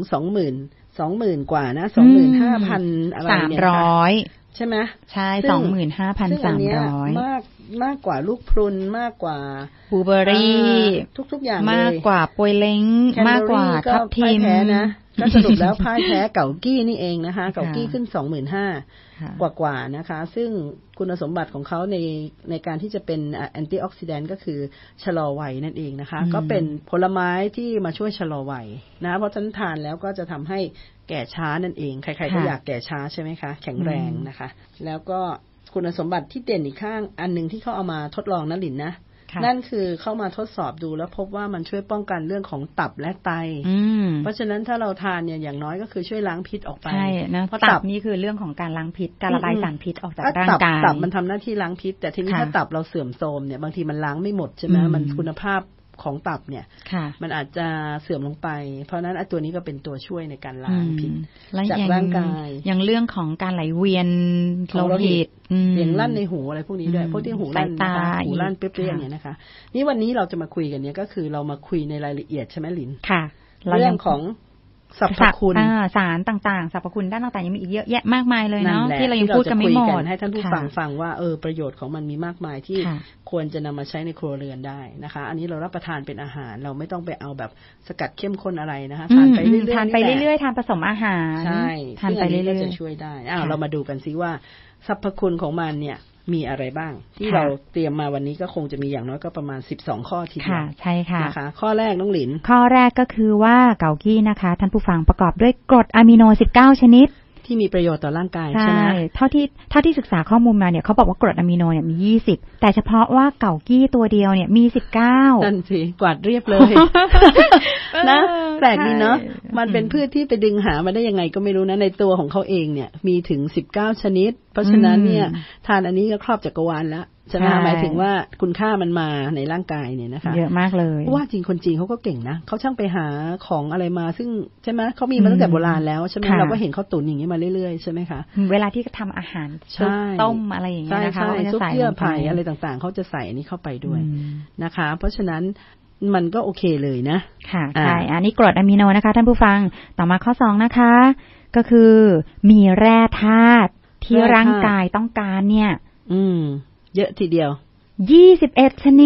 20,000กว่านะ 25,000 อะไรเนี่ยใช่ไหมใช่ 25,300 มากกว่าลูกพรุนมากกว่าบลูเบอร์รี่ทุกอย่างเลยมากกว่าปวยเล้งมากกว่าทับทิมนะก็สรุปแล้วพ่ายแพ้เกากี้นี่เองนะคะเกากี้ขึ้น 25,000 กว่านะคะซึ่งคุณสมบัติของเขาในการที่จะเป็นแอนตี้ออกซิแดนต์ก็คือชะลอวัยนั่นเองนะคะก็เป็นผลไม้ที่มาช่วยชะลอวัยนะเพราะฉะนั้นทานแล้วก็จะทำให้แก่ช้านั่นเองใครๆก็อยากแก่ช้าใช่ไหมคะแข็งแรงนะคะแล้วก็คุณสมบัติที่เด่นอีกข้างอันนึงที่เขาเอามาทดลองนะหลินนะนั่นคือเข้ามาทดสอบดูแล้วพบว่ามันช่วยป้องกันเรื่องของตับและไตเพราะฉะนั้นถ้าเราทานเนี่ยอย่างน้อยก็คือช่วยล้างพิษออกไปใช่นะเพราะตับนี่คือเรื่องของการล้างพิษการระบายสารพิษออกจากร่างกายตับมันทำหน้าที่ล้างพิษแต่ทีนี้ถ้าตับเราเสื่อมโทรมเนี่ยบางทีมันล้างไม่หมดใช่ไหมมันคุณภาพของตับเนี่ยมันอาจจะเสื่อมลงไปเพราะนั้นตัวนี้ก็เป็นตัวช่วยในการล้างพิษจากร่างกายอย่างเรื่องของการไหลเวียนโลหิตอย่างลั่นในหูอะไรพวกนี้ด้วยพวกที่หูลั่นหูลั่นเปรี้ยๆเนี่ยนะคะนี่วันนี้เราจะมาคุยกันเนี่ยก็คือเรามาคุยในรายละเอียดใช่ไหมลินค่ะเรื่องของสรรพคุณสารต่างๆสรรพคุณด้านต่างๆยังมีอีกเยอะแยะมากมายเลยเนาะที่เรายังพูดกันไม่หมดให้ท่านผู้ฟังว่าประโยชน์ของมันมีมากมายที่ควรจะนำมาใช้ในครัวเรือนได้นะคะอันนี้เรารับประทานเป็นอาหารเราไม่ต้องไปเอาแบบสกัดเข้มข้นอะไรนะคะทานไปเรื่อยๆทานผสมอาหารใช่ทานไปเรื่อยๆจะช่วยได้เรามาดูกันซิว่าสรรพคุณของมันเนี่ยมีอะไรบ้างที่เราเตรียมมาวันนี้ก็คงจะมีอย่างน้อยก็ประมาณ12ข้อทีเดียวใช่ค่ะนะคะข้อแรกน้องหลินข้อแรกก็คือว่าเกากี้นะคะท่านผู้ฟังประกอบด้วยกรดอะมิโน19ชนิดที่มีประโยชน์ต่อร่างกายใช่ไหมเท่าที่ศึกษาข้อมูลมาเนี่ยเขาบอกว่ากรดอะมิโนเนี่ยมี20แต่เฉพาะว่าเกากี้ตัวเดียวเนี่ยมี19 นั่นสิกวาดเรียบเลยนะแปลกดีเนาะมันเป็นพืชที่ไปดึงหามาได้ยังไงก็ไม่รู้นะในตัวของเขาเองเนี่ยมีถึง19ชนิดเพราะฉะนั้นเนี่ยทานอันนี้ก็ครอบจักรวาลแล้วใช่ไหมหมายถึงว่าคุณค่ามันมาในร่างกายเนี่ยนะคะเยอะมากเลยว่าจริงคนจีนเขาก็เก่งนะเขาช่างไปหาของอะไรมาซึ่งใช่ไหมเขามีมาตั้งแต่โบราณแล้วใช่ไหมเราก็เห็นเขาตุ๋นอย่างนี้มาเรื่อยๆใช่ไหมคะเวลาที่ทำอาหารต้มอะไรอย่างเงี้ยนะคะซุปเยื่อไผ่อะไรต่างๆเขาจะใส่อันนี้เข้าไปด้วยนะคะเพราะฉะนั้นมันก็โอเคเลยนะค่ะใช่อันนี้กรดอะมิโนนะคะท่านผู้ฟังต่อมาข้อ2นะคะก็คือมีแร่ธาตุที่ร่างกายต้องการเนี่ยเยอะทีเดียว 21ชนิด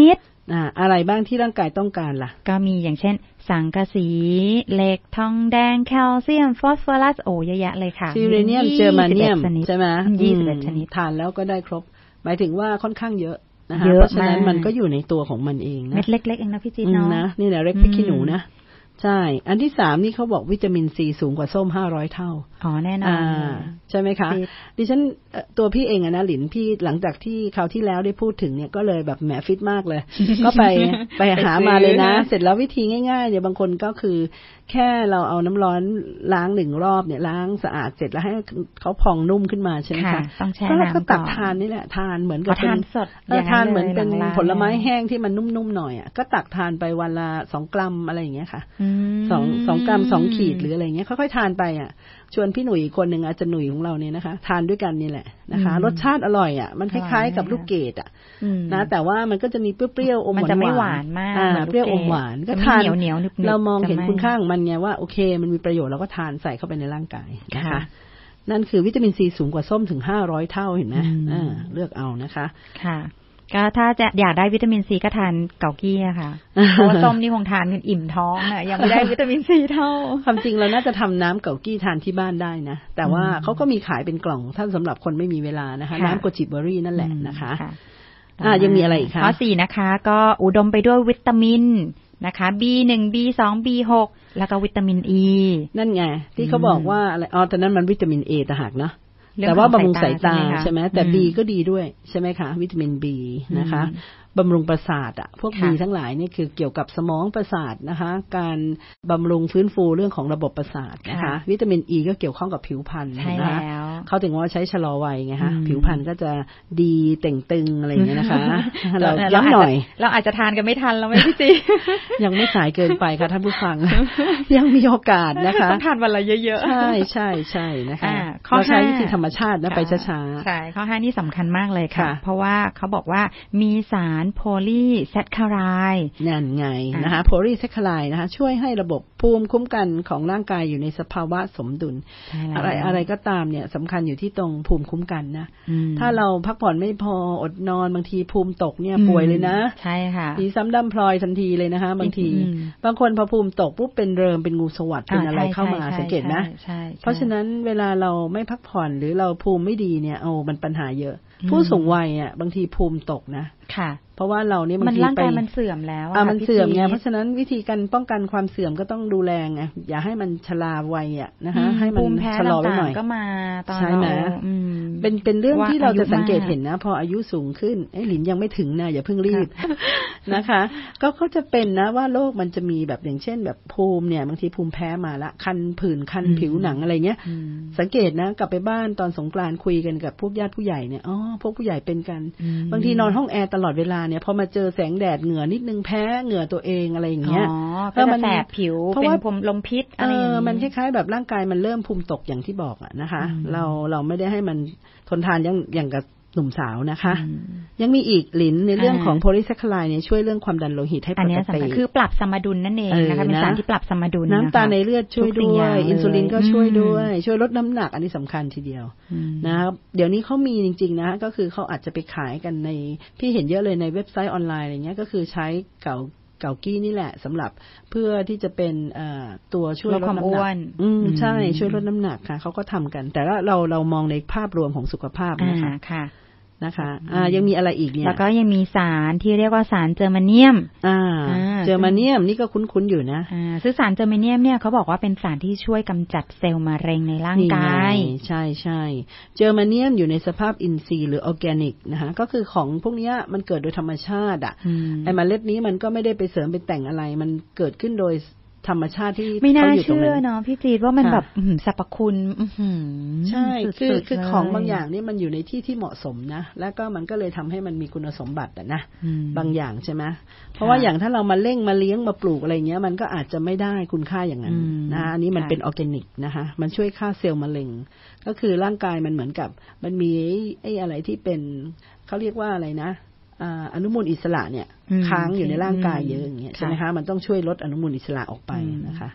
อะไรบ้างที่ร่างกายต้องการล่ะก็มีอย่างเช่นสังกะสีเหล็กทองแดงแคลเซียมฟอสฟอรัสเยอะแยะเลยค่ะซิเรเนียมเจอร์มาเนียมใช่ไหม 21 ชนิดทานแล้วก็ได้ครบหมายถึงว่าค่อนข้างเยอะนะคะเพราะฉะนั้นมันก็อยู่ในตัวของมันเองนะเม็ดเล็กๆเองนะพี่จิ๊ดเนาะนี่แหละเล็กพริกขี้หนูนะใช่อันที่3นี่เขาบอกวิตามินซีสูงกว่าส้ม500เท่าแน่นอนใช่ไหมคะดิฉันตัวพี่เองนะหลินพี่หลังจากที่คราวที่แล้วได้พูดถึงเนี่ยก็เลยแบบแหมฟิตมากเลย ก็ไปหามาเลยนะเสร็จแล้ววิธีง่ายๆเนี่ยบางคนก็คือแค่เราเอาน้ำร้อนล้าง1 รอบเนี่ยล้างสะอาดเสร็จแล้วให้เขาพองนุ่มขึ้นมาใช่ไหมคะก็ตักทานนี่แหละทานเหมือนกับทานสดทานเหมือนเป็นผลไม้แห้งที่มันนุ่มๆหน่อยก็ตักทานไปวันละ2 กรัมอะไรอย่างเงี้ยค่ะ2 กรัม2 ขีดหรืออะไรเงี้ยค่อยๆทานไปชวนพี่หนุ่ยคนหนึ่งอาจารย์หนุ่ยของเราเนี่ยนะคะทานด้วยกันนี่แหละนะคะรสชาติอร่อยมันคล้ายๆกับลูกเกดนะแต่ว่ามันก็จะมีเปรี้ยวๆอมหวานมันจะไม่หวานมากเปรี้ยวอมหวานก็ทานเรามองเห็นคุณค่าของมันไงว่าโอเคมันมีประโยชน์เราก็ทานใส่เข้าไปในร่างกายนะคะนั่นคือวิตามินซีสูงกว่าส้มถึง500 เท่าเห็นไหมเลือกเอานะคะค่ะก็ถ้าจะอยากได้วิตามินซีก็ทานเกากี้อะค่ะเพราะว่าส้มนี่คงทานกันอิ่มท้องน่ะยังไม่ได้วิตามินซีเท่าความจริงเราน่าจะทำน้ำเกากี้ทานที่บ้านได้นะแต่ว่าเขาก็มีขายเป็นกล่องท่านสำหรับคนไม่มีเวลานะคะน้ำโกจิเบอรี่นั่นแหละนะคะยังมีอะไรอีกคะข้อ4นะคะก็อุดมไปด้วยวิตามินนะคะ B1 B2 B6 แล้วก็วิตามิน E นั่นไงที่เขาบอกว่าอะไรแต่นั้นมันวิตามิน A ต่างหากนะแต่ว่าบำรุงสายตาใช่ไหมแต่ B ก็ดีด้วยใช่ไหมคะวิตามิน B นะคะบำรุงประสาทพวก B ทั้งหลายนี่คือเกี่ยวกับสมองประสาทนะคะการบำรุงฟื้นฟูเรื่องของระบบประสาทนะคะวิตามิน E ก็เกี่ยวข้องกับผิวพรรณนะคะเขาถึงว่าใช้ชะลอวัยไงคะผิวพรรณก็จะดีเต่งตึงอะไรอย่างเงี้ยนะคะเราย้ำหน่อยเราอาจจะทานกันไม่ทันเราไม่พี่จียังไม่สายเกินไปค่ะท่านผู้ฟังยังมีโอกาสนะคะต้องทานวันละเยอะๆใช่ใช่ใช่นะคะเราใช้วิธีธรรมชาตินะไปช้าๆใช่ข้อ5นี่สำคัญมากเลยค่ะเพราะว่าเขาบอกว่ามีสารโพลีแซคคาไรด์นั่นไงนะคะโพลีแซคคาไรด์นะคะช่วยให้ระบบภูมิคุ้มกันของร่างกายอยู่ในสภาวะสมดุลอะไรก็ตามเนี่ยสำคัญอยู่ที่ตรงภูมิคุ้มกันนะถ้าเราพักผ่อนไม่พออดนอนบางทีภูมิตกเนี่ยป่วยเลยนะใช่ค่ะมีซ้ำดำพลอยทันทีเลยนะคะบางทีบางคนพอภูมิตกปุ๊บเป็นเริมเป็นงูสวัสด์เป็นอะไรเข้ามาสังเกตนะเพราะฉะนั้นเวลาเราไม่พักผ่อนหรือเราภูมิไม่ดีเนี่ยมันปัญหาเยอะผู้สูงวัยบางทีภูมิตกนะค่ะเพราะว่าเราเนี่ยบางทีร่างกายมันเสื่อมแล้วมันเสื่อมไงเพราะฉะนั้นวิธีการป้องกันความเสื่อมก็ต้องดูแลไงอย่าให้มันชราวัยนะคะให้มันชะลอไว้หน่อยก็มาตอนใช่ไหมเป็นเรื่องที่เราจะสังเกตเห็นนะพออายุสูงขึ้นหลินยังไม่ถึงนะอย่าเพิ่งรีบนะคะก็เขาจะเป็นนะว่าโรคมันจะมีแบบอย่างเช่นแบบภูมิเนี่ยบางทีภูมิแพ้มาละคันผื่นคันผิวหนังอะไรเงี้ยสังเกตนะกลับไปบ้านตอนสงกรานต์คุยกันกับพวกญาติผู้ใหญ่เนี่ยพวกผู้ใหญ่เป็นกันบางทีนอนห้องแอร์ตลอดเวลาเนี่ยพอมาเจอแสงแดดเหงื่อนิดนึงแพ้เหงื่อตัวเองอะไรอย่างเงี้ยก็มันแสบผิวเป็นภูมิลมพิษอะไรมันคล้ายๆแบบร่างกายมันเริ่มภูมิตกอย่างที่บอกนะคะเราไม่ได้ให้มันทนทานอย่างกับหนุ่มสาวนะคะยังมีอีกหลินในเรื่องของโพลีแซคคาไรด์เนี่ยช่วยเรื่องความดันโลหิตให้ปกติคือปรับสมดุลนั่นเองนะคะเป็นสารที่ปรับสมดุลน้ำตาลในเลือดช่วยด้วยอินซูลินก็ช่วยด้วยช่วยลดน้ำหนักอันนี้สำคัญทีเดียวนะครับเดี๋ยวนี้เขามีจริงๆนะก็คือเขาอาจจะไปขายกันในพี่เห็นเยอะเลยในเว็บไซต์ออนไลน์อะไรเงี้ยก็คือใช้เกากี้นี่แหละสำหรับเพื่อที่จะเป็นตัวช่วยลดน้ำหนักใช่ช่วยลดน้ำหนักค่ะเขาก็ทำกันแต่ว่าเรามองในภาพรวมของสุขภาพนะคะยังมีอะไรอีกเนี่ยแล้วก็ยังมีสารที่เรียกว่าสารเจอร์มาเนียมเจอร์มาเนียมนี่ก็คุ้นๆอยู่นะซึ่งสารเจอร์มาเนียมเนี่ยเขาบอกว่าเป็นสารที่ช่วยกำจัดเซลล์มะเร็งในร่างกายใช่ๆเจอร์มาเนียมอยู่ในสภาพอินทรีย์หรือออร์แกนิกนะคะก็คือของพวกนี้มันเกิดโดยธรรมชาติไอ้เมล็ดนี้มันก็ไม่ได้ไปเสริมไปแต่งอะไรมันเกิดขึ้นโดยธรรมชาติที่ไม่น่าเชื่อเนาะพี่จีดว่ามันแบบสรรพคุณใช่คือของบางอย่างนี่มันอยู่ในที่ที่เหมาะสมนะแล้วก็มันก็เลยทำให้มันมีคุณสมบัตินะบางอย่างใช่ไหมเพราะว่าอย่างถ้าเรามาเล่งมาเลี้ยงมาปลูกอะไรเงี้ยมันก็อาจจะไม่ได้คุณค่าอย่างนั้นนะอันนี้มันเป็นออร์แกนิกนะคะมันช่วยฆ่าเซลล์มะเร็งก็คือร่างกายมันเหมือนกับมันมีไอ้อะไรที่เป็นเขาเรียกว่าอะไรนะอนุมูลอิสระเนี่ยค้างอยู่ในร่างกายเยอะอย่างเงี้ยใช่ไหมคะมันต้องช่วยลดอนุมูลอิสระออกไปนะคะ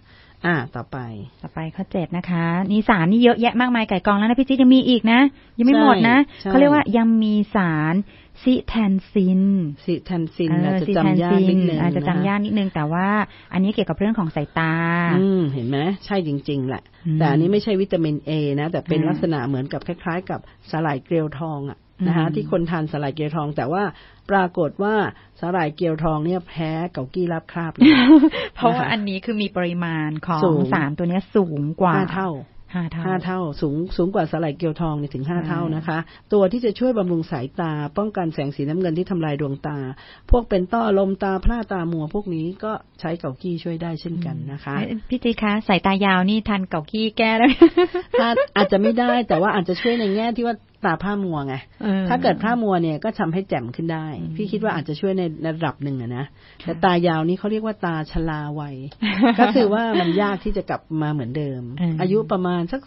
ต่อไปข้อ7นะคะนี่สารนี่เยอะแยะมากมายไก่กองแล้วนะพี่จิ๊กยังมีอีกนะยังไม่หมดนะเขาเรียกว่ายังมีสารซิแทนซินอาจจะจำยากนิดนึงแต่ว่าอันนี้เกี่ยวกับเรื่องของสายตาเห็นไหมใช่จริงๆแหละแต่อันนี้ไม่ใช่วิตามิน A นะแต่เป็นลักษณะเหมือนกับคล้ายๆกับสาหร่ายเกลียวทองนะคะที่คนทานสาหร่ายเกลียวทองแต่ว่าปรากฏว่าสาหร่ายเกลียวทองเนี่ยแพ้เกากี้ราบคราบเลยเพราะว่าอันนี้คือมีปริมาณของสารตัวนี้สูงกว่า 5 เท่าสูงกว่าสาหร่ายเกลียวทองถึง5 เท่านะคะตัวที่จะช่วยบำรุงสายตาป้องกันแสงสีน้ำเงินที่ทำลายดวงตาพวกเป็นต้อลมตาพร่าตามัวพวกนี้ก็ใช้เกากี้ช่วยได้เช่นกันนะคะพี่จีคะสายตายาวนี่ทานเกากี้แก้ได้อาจจะไม่ได้แต่ว่าอาจจะช่วยในแง่ที่ว่าตาพร่ามัวไงถ้าเกิดพร่ามัวเนี่ยก็ทำให้แจ่มขึ้นได้พี่คิดว่าอาจจะช่วยในระดับหนึ่งนะแต่ตายาวนี่เขาเรียกว่าตาชราวัยก็คือว่ามันยากที่จะกลับมาเหมือนเดิมอายุประมาณสัก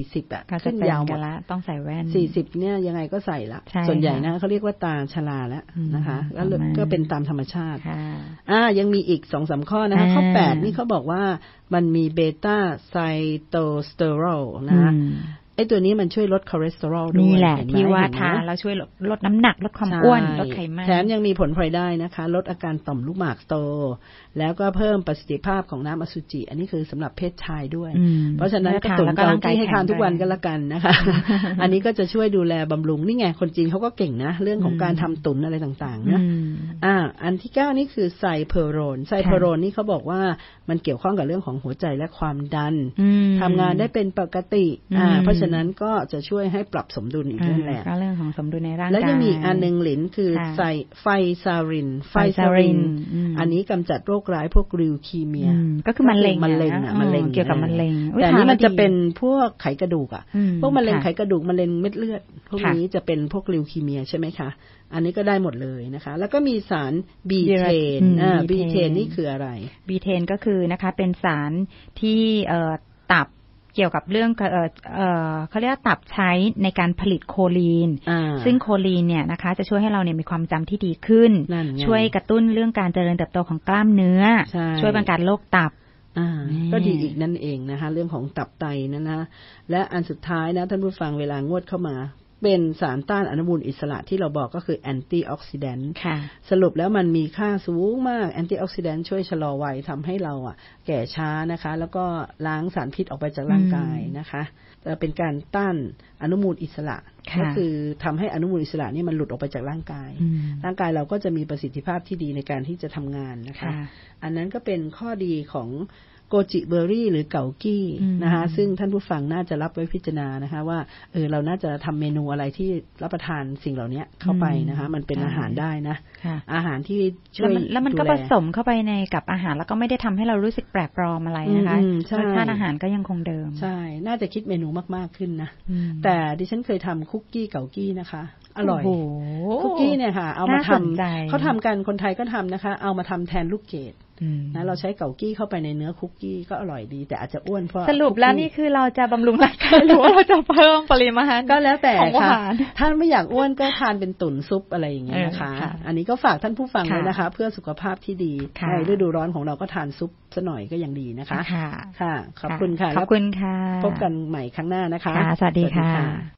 40ขึ้นยาวหมดต้องใส่แว่น 40เนี่ยยังไงก็ใส่ละส่วนใหญ่นะเขาเรียกว่าตาชราแล้วนะคะแล้วก็เป็นตามธรรมชาติยังมีอีก 2-3 ข้อนะคะข้อ8นี่เขาบอกว่ามันมีเบต้าไซโตสเตอโรลนะไอ้ตัวนี้มันช่วยลดคอเลสเตอรอลด้วยนี่แหละที่ว่าทานแล้วช่วยลดน้ำหนักลดความอ้วนลดไขมันแถมยังมีผลพลอยได้นะคะลดอาการต่อมลูกหมากโตแล้วก็เพิ่มประสิทธิภาพของน้ำอสุจิอันนี้คือสำหรับเพศชายด้วยเพราะฉะนั้นก็ตุนเกากี้ให้ทานทุกวันก็แล้วกันนะคะอันนี้ก็จะช่วยดูแลบำรุงนี่ไงคนจีนเขาก็เก่งนะเรื่องของการทำตุนอะไรต่างๆนะอันที่9นี่คือไซเพอโรนนี่เขาบอกว่ามันเกี่ยวข้องกับเรื่องของหัวใจและความดันทำงานได้เป็นปกติเพราะฉะนั้นก็จะช่วยให้ปรับสมดุลอีกนั่นแหละก็เรื่องของสมดุลในร่างกายแล้วยังมีอันนึงหลินคือไฟซารินอันนี้กำจัดโรคร้ายพวกลิวคีเมียก็คือมะเร็งเกี่ยวกับมะเร็งแต่อันนี้มันจะเป็นพวกไขกระดูกพวกมะเร็งไขกระดูกมะเร็งเม็ดเลือดพวกนี้จะเป็นพวกลิวคีเมียใช่ไหมคะอันนี้ก็ได้หมดเลยนะคะแล้วก็มีสารบีเทนนี่คืออะไรบีเทนก็คือนะคะเป็นสารที่ตับเกี่ยวกับเรื่องเขาเรียกว่าตับใช้ในการผลิตโคลีนซึ่งโคลีนเนี่ยนะคะจะช่วยให้เราเนี่ยมีความจำที่ดีขึ้นช่วยกระตุ้นเรื่องการเจริญเติบโตของกล้ามเนื้อช่วยบรรเทาโรคตับก็ดีอีกนั่นเองนะคะเรื่องของตับไตนั่นนะและอันสุดท้ายนะท่านผู้ฟังเวลางวดเข้ามาเป็นสารต้านอนุมูลอิสระที่เราบอกก็คือแอนตี้ออกซิแดนต์สรุปแล้วมันมีค่าสูงมากแอนตี้ออกซิแดนต์ช่วยชะลอวัยทำให้เราแก่ช้านะคะแล้วก็ล้างสารพิษออกไปจากร่างกายนะคะเป็นการต้านอนุมูลอิสระก็คือทำให้อนุมูลอิสระนี่มันหลุดออกไปจากร่างกายเราก็จะมีประสิทธิภาพที่ดีในการที่จะทำงานนะคะอันนั้นก็เป็นข้อดีของโกจิเบอร์รี่หรือเกากี้นะคะซึ่งท่านผู้ฟังน่าจะรับไว้พิจารณานะคะว่าเราน่าจะทำเมนูอะไรที่รับประทานสิ่งเหล่านี้เข้าไปนะคะมันเป็นอาหารได้นะอาหารที่ช่วยแล้วมันก็ผสมเข้าไปในกับอาหารแล้วก็ไม่ได้ทำให้เรารู้สึกแปลกปลอมอะไรนะคะรสชาติอาหารก็ยังคงเดิมใช่น่าจะคิดเมนูมากๆขึ้นนะแต่ดิฉันเคยทำคุกกี้เกากี้นะคะอร่อยคุกกี้เนี่ยค่ะเอามาทำเขาทำกันคนไทยก็ทำนะคะเอามาทำแทนลูกเกดนะเราใช้เกากี้เข้าไปในเนื้อคุกกี้ก็อร่อยดีแต่อาจจะอ้วนเพราะสรุปแล้วนี่คือเราจะบำรุงร่างกายหรือว่าเราจะเพิ่มปริมาณก็แล้วแต่ค่ะถ้าไม่อยากอ้วนก็ทานเป็นตุ๋นซุปอะไรอย่างเงี้ยนะคะอันนี้ก็ฝากท่านผู้ฟังเลยนะคะเพื่อสุขภาพที่ดีในฤดูร้อนของเราก็ทานซุปซะหน่อยก็ยังดีนะคะค่ะขอบคุณค่ะขอบคุณค่ะพบกันใหม่ครั้งหน้านะคะสวัสดีค่ะ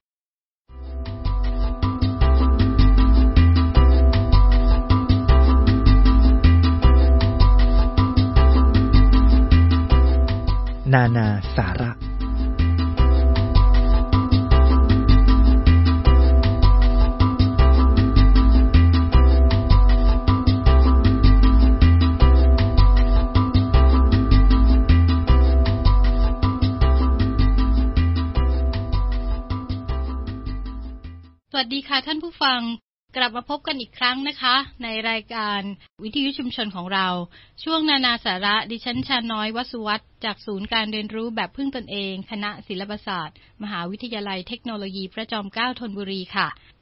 นานาสาระสวัสดีค่ะท่านผู้ฟังกลับมาพบกันอีกครั้งนะคะในรายการวิทยุชุมชนของเราช่วงนานาสาระดิฉันชาน้อยวสุวัฒน์จากศูนย์การเรียนรู้แบบพึ่งตนเองคณะศิลปศาสตร์มหาวิทยาลัยเทคโนโลยีพระจอมเกล้าธนบุรีค่ะ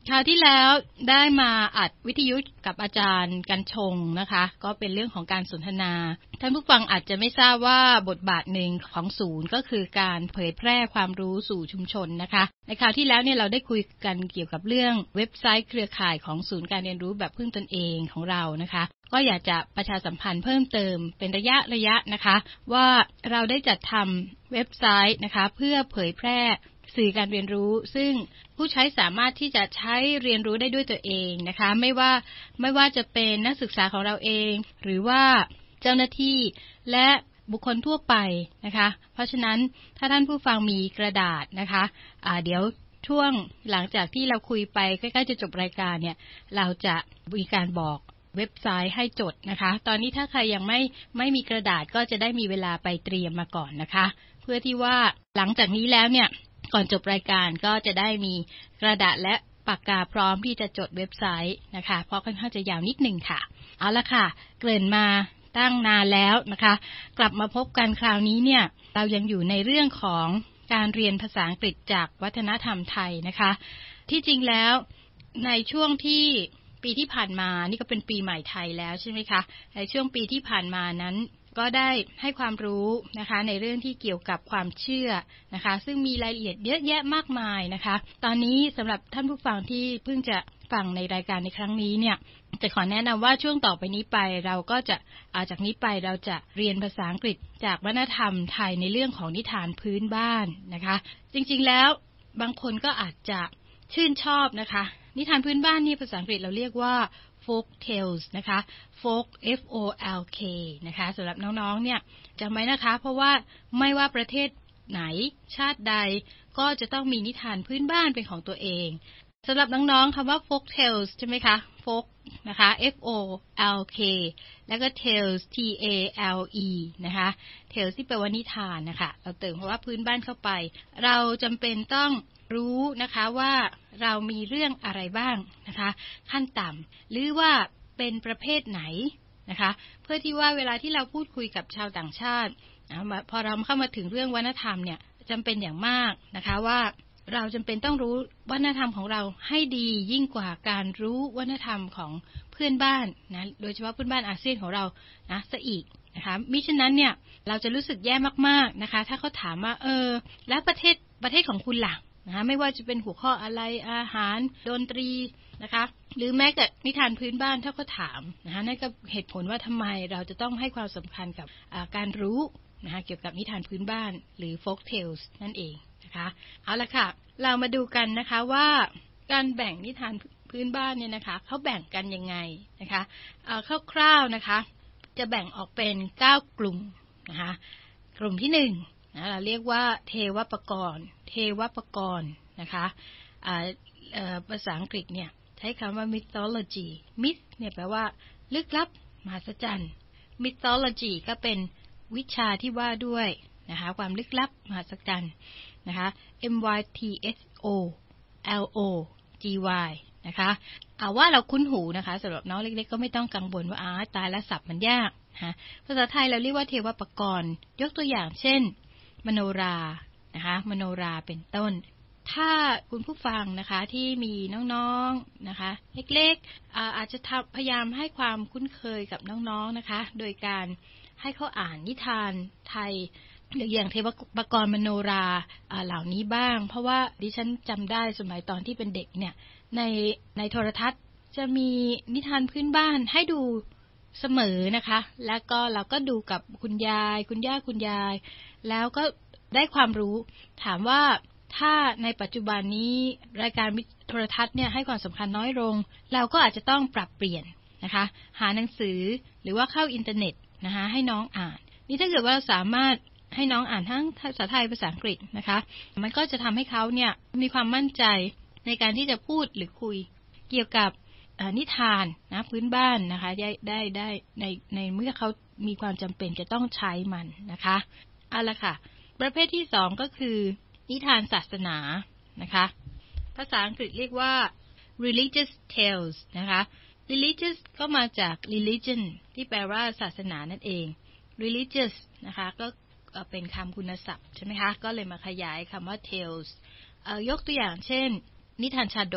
คราวที่แล้วได้มาอัดวิทยุกับอาจารย์กันชงนะคะก็เป็นเรื่องของการสนทนาท่านผู้ฟังอาจจะไม่ทราบว่าบทบาทหนึ่งของศูนย์ก็คือการเผยแพร่ความรู้สู่ชุมชนนะคะในคราวที่แล้วเนี่ยเราได้คุยกันเกี่ยวกับเรื่องเว็บไซต์เครือข่ายของศูนย์การเรียนรู้แบบพึ่งตนเองของเรานะคะก็อยากจะประชาสัมพันธ์เพิ่มเติมเป็นระยะนะคะว่าเราได้จัดทำเว็บไซต์นะคะเพื่อเผยแพร่สื่อการเรียนรู้ซึ่งผู้ใช้สามารถที่จะใช้เรียนรู้ได้ด้วยตัวเองนะคะไม่ว่าจะเป็นนักศึกษาของเราเองหรือว่าเจ้าหน้าที่และบุคคลทั่วไปนะคะเพราะฉะนั้นถ้าท่านผู้ฟังมีกระดาษนะคะเดี๋ยวช่วงหลังจากที่เราคุยไปใกล้ๆจะจบรายการเนี่ยเราจะมีการบอกเว็บไซต์ให้จดนะคะตอนนี้ถ้าใครยังไม่มีกระดาษก็จะได้มีเวลาไปเตรียมมาก่อนนะคะเพื่อที่ว่าหลังจากนี้แล้วเนี่ยก่อนจบรายการก็จะได้มีกระดาษและปากกาพร้อมที่จะจดเว็บไซต์นะคะเพราะค่อนข้างจะยาวนิดนึงค่ะเอาละค่ะเกริ่นมาตั้งนานแล้วนะคะกลับมาพบกันคราวนี้เนี่ยเรายังอยู่ในเรื่องของการเรียนภาษาอังกฤษจากวัฒนธรรมไทยนะคะที่จริงแล้วในช่วงที่ปีที่ผ่านมานี่ก็เป็นปีใหม่ไทยแล้วใช่ไหมคะในช่วงปีที่ผ่านมานั้นก็ได้ให้ความรู้นะคะในเรื่องที่เกี่ยวกับความเชื่อนะคะซึ่งมีรายละเอียดเยอะแยะมากมายนะคะตอนนี้สำหรับท่านผู้ฟังที่เพิ่งจะฟังในรายการในครั้งนี้เนี่ยจะขอแนะนำว่าช่วงต่อไปนี้ไปเราก็จะจากนี้ไปเราจะเรียนภาษาอังกฤษจากวัฒนธรรมไทยในเรื่องของนิทานพื้นบ้านนะคะจริงๆแล้วบางคนก็อาจจะชื่นชอบนะคะนิทานพื้นบ้านนี่ภาษาอังกฤษเราเรียกว่า folk tales นะคะ folk F O L K นะคะสำหรับน้องๆเนี่ยจำไว้นะคะเพราะว่าไม่ว่าประเทศไหนชาติใดก็จะต้องมีนิทานพื้นบ้านเป็นของตัวเองสำหรับน้องๆคำว่า folk tales ใช่ไหมคะ folk นะคะ F O L K แล้วก็ tales T A L E นะคะ tales ที่แปลว่านิทานนะคะเราเติมคำว่าพื้นบ้านเข้าไปเราจำเป็นต้องรู้นะคะว่าเรามีเรื่องอะไรบ้างนะคะขั้นต่ำหรือว่าเป็นประเภทไหนนะคะเพื่อที่ว่าเวลาที่เราพูดคุยกับชาวต่างชาติพอเราเข้ามาถึงเรื่องวัฒนธรรมเนี่ยจำเป็นอย่างมากนะคะว่าเราจำเป็นต้องรู้วัฒนธรรมของเราให้ดียิ่งกว่าการรู้วัฒนธรรมของเพื่อนบ้านนะโดยเฉพาะเพื่อนบ้านอาเซียนของเรานะซะอีกนะคะมิฉะนั้นเนี่ยเราจะรู้สึกแย่มากๆนะคะถ้าเขาถามว่าแล้วประเทศของคุณล่ะนะคะไม่ว่าจะเป็นหัวข้ออะไรอาหารดนตรีนะคะหรือแม้แต่นิทานพื้นบ้านถ้าเขาถามนะคะนั่นก็เหตุผลว่าทำไมเราจะต้องให้ความสำคัญกับการรู้นะคะเกี่ยวกับนิทานพื้นบ้านหรือ folk tales นั่นเองนะคะเอาละค่ะเรามาดูกันนะคะว่าการแบ่งนิทานพื้นบ้านเนี่ยนะคะเขาแบ่งกันยังไงนะคะคร่าวๆนะคะจะแบ่งออกเป็น9กลุ่มนะคะกลุ่มที่1นะเราเรียกว่าเทวปกรณ์นะคะภาษาอังกฤษเนี่ยใช้คำว่า mythology myth เนี่ยแปลว่าลึกลับมหัศจรรย์ mythology ก็เป็นวิชาที่ว่าด้วยนะคะความลึกลับมหัศจรรย์นะคะ mythology นะคะเอาว่าเราคุ้นหูนะคะสำหรับน้องเล็กๆก็ไม่ต้องกังวลว่าตายแล้วศัพท์มันยากนะภาษาไทยเราเรียกว่าเทวปกรณ์ยกตัวอย่างเช่นมโนรานะคะมโนราเป็นต้นถ้าคุณผู้ฟังนะคะที่มีน้องๆนะคะเล็กๆอาจจะพยายามให้ความคุ้นเคยกับน้องๆนะคะโดยการให้เขาอ่านนิทานไทยหรืออย่างเทวปกรณ์มโนราเหล่านี้บ้างเพราะว่าดิฉันจำได้สมัยตอนที่เป็นเด็กเนี่ยในโทรทัศน์จะมีนิทานพื้นบ้านให้ดูเสมอนะคะแล้วก็เราก็ดูกับคุณยายคุณย่าคุณยายแล้วก็ได้ความรู้ถามว่าถ้าในปัจจุบันนี้รายการโทรทัศน์เนี่ยให้ความสำคัญน้อยลงเราก็อาจจะต้องปรับเปลี่ยนนะคะหาหนังสือหรือว่าเข้าอินเทอร์เน็ตนะคะให้น้องอ่านนี่ถ้าเกิดว่าเราสามารถให้น้องอ่านทั้งภาษาไทยภาษาอังกฤษนะคะมันก็จะทำให้เขาเนี่ยมีความมั่นใจในการที่จะพูดหรือคุยเกี่ยวกับนิทานนะพื้นบ้านนะคะได้ในเมื่อเขามีความจำเป็นจะต้องใช้มันนะคะเอาละค่ะประเภทที่2ก็คือนิทานศาสนานะคะภาษาอังกฤษเรียกว่า religious tales นะคะ religious ก็มาจาก religion ที่แปลว่าศาสนานั่นเอง religious นะคะก็เป็นคำคุณศัพท์ใช่ไหมคะก็เลยมาขยายคำว่า tales ยกตัวอย่างเช่นนิทานชาดก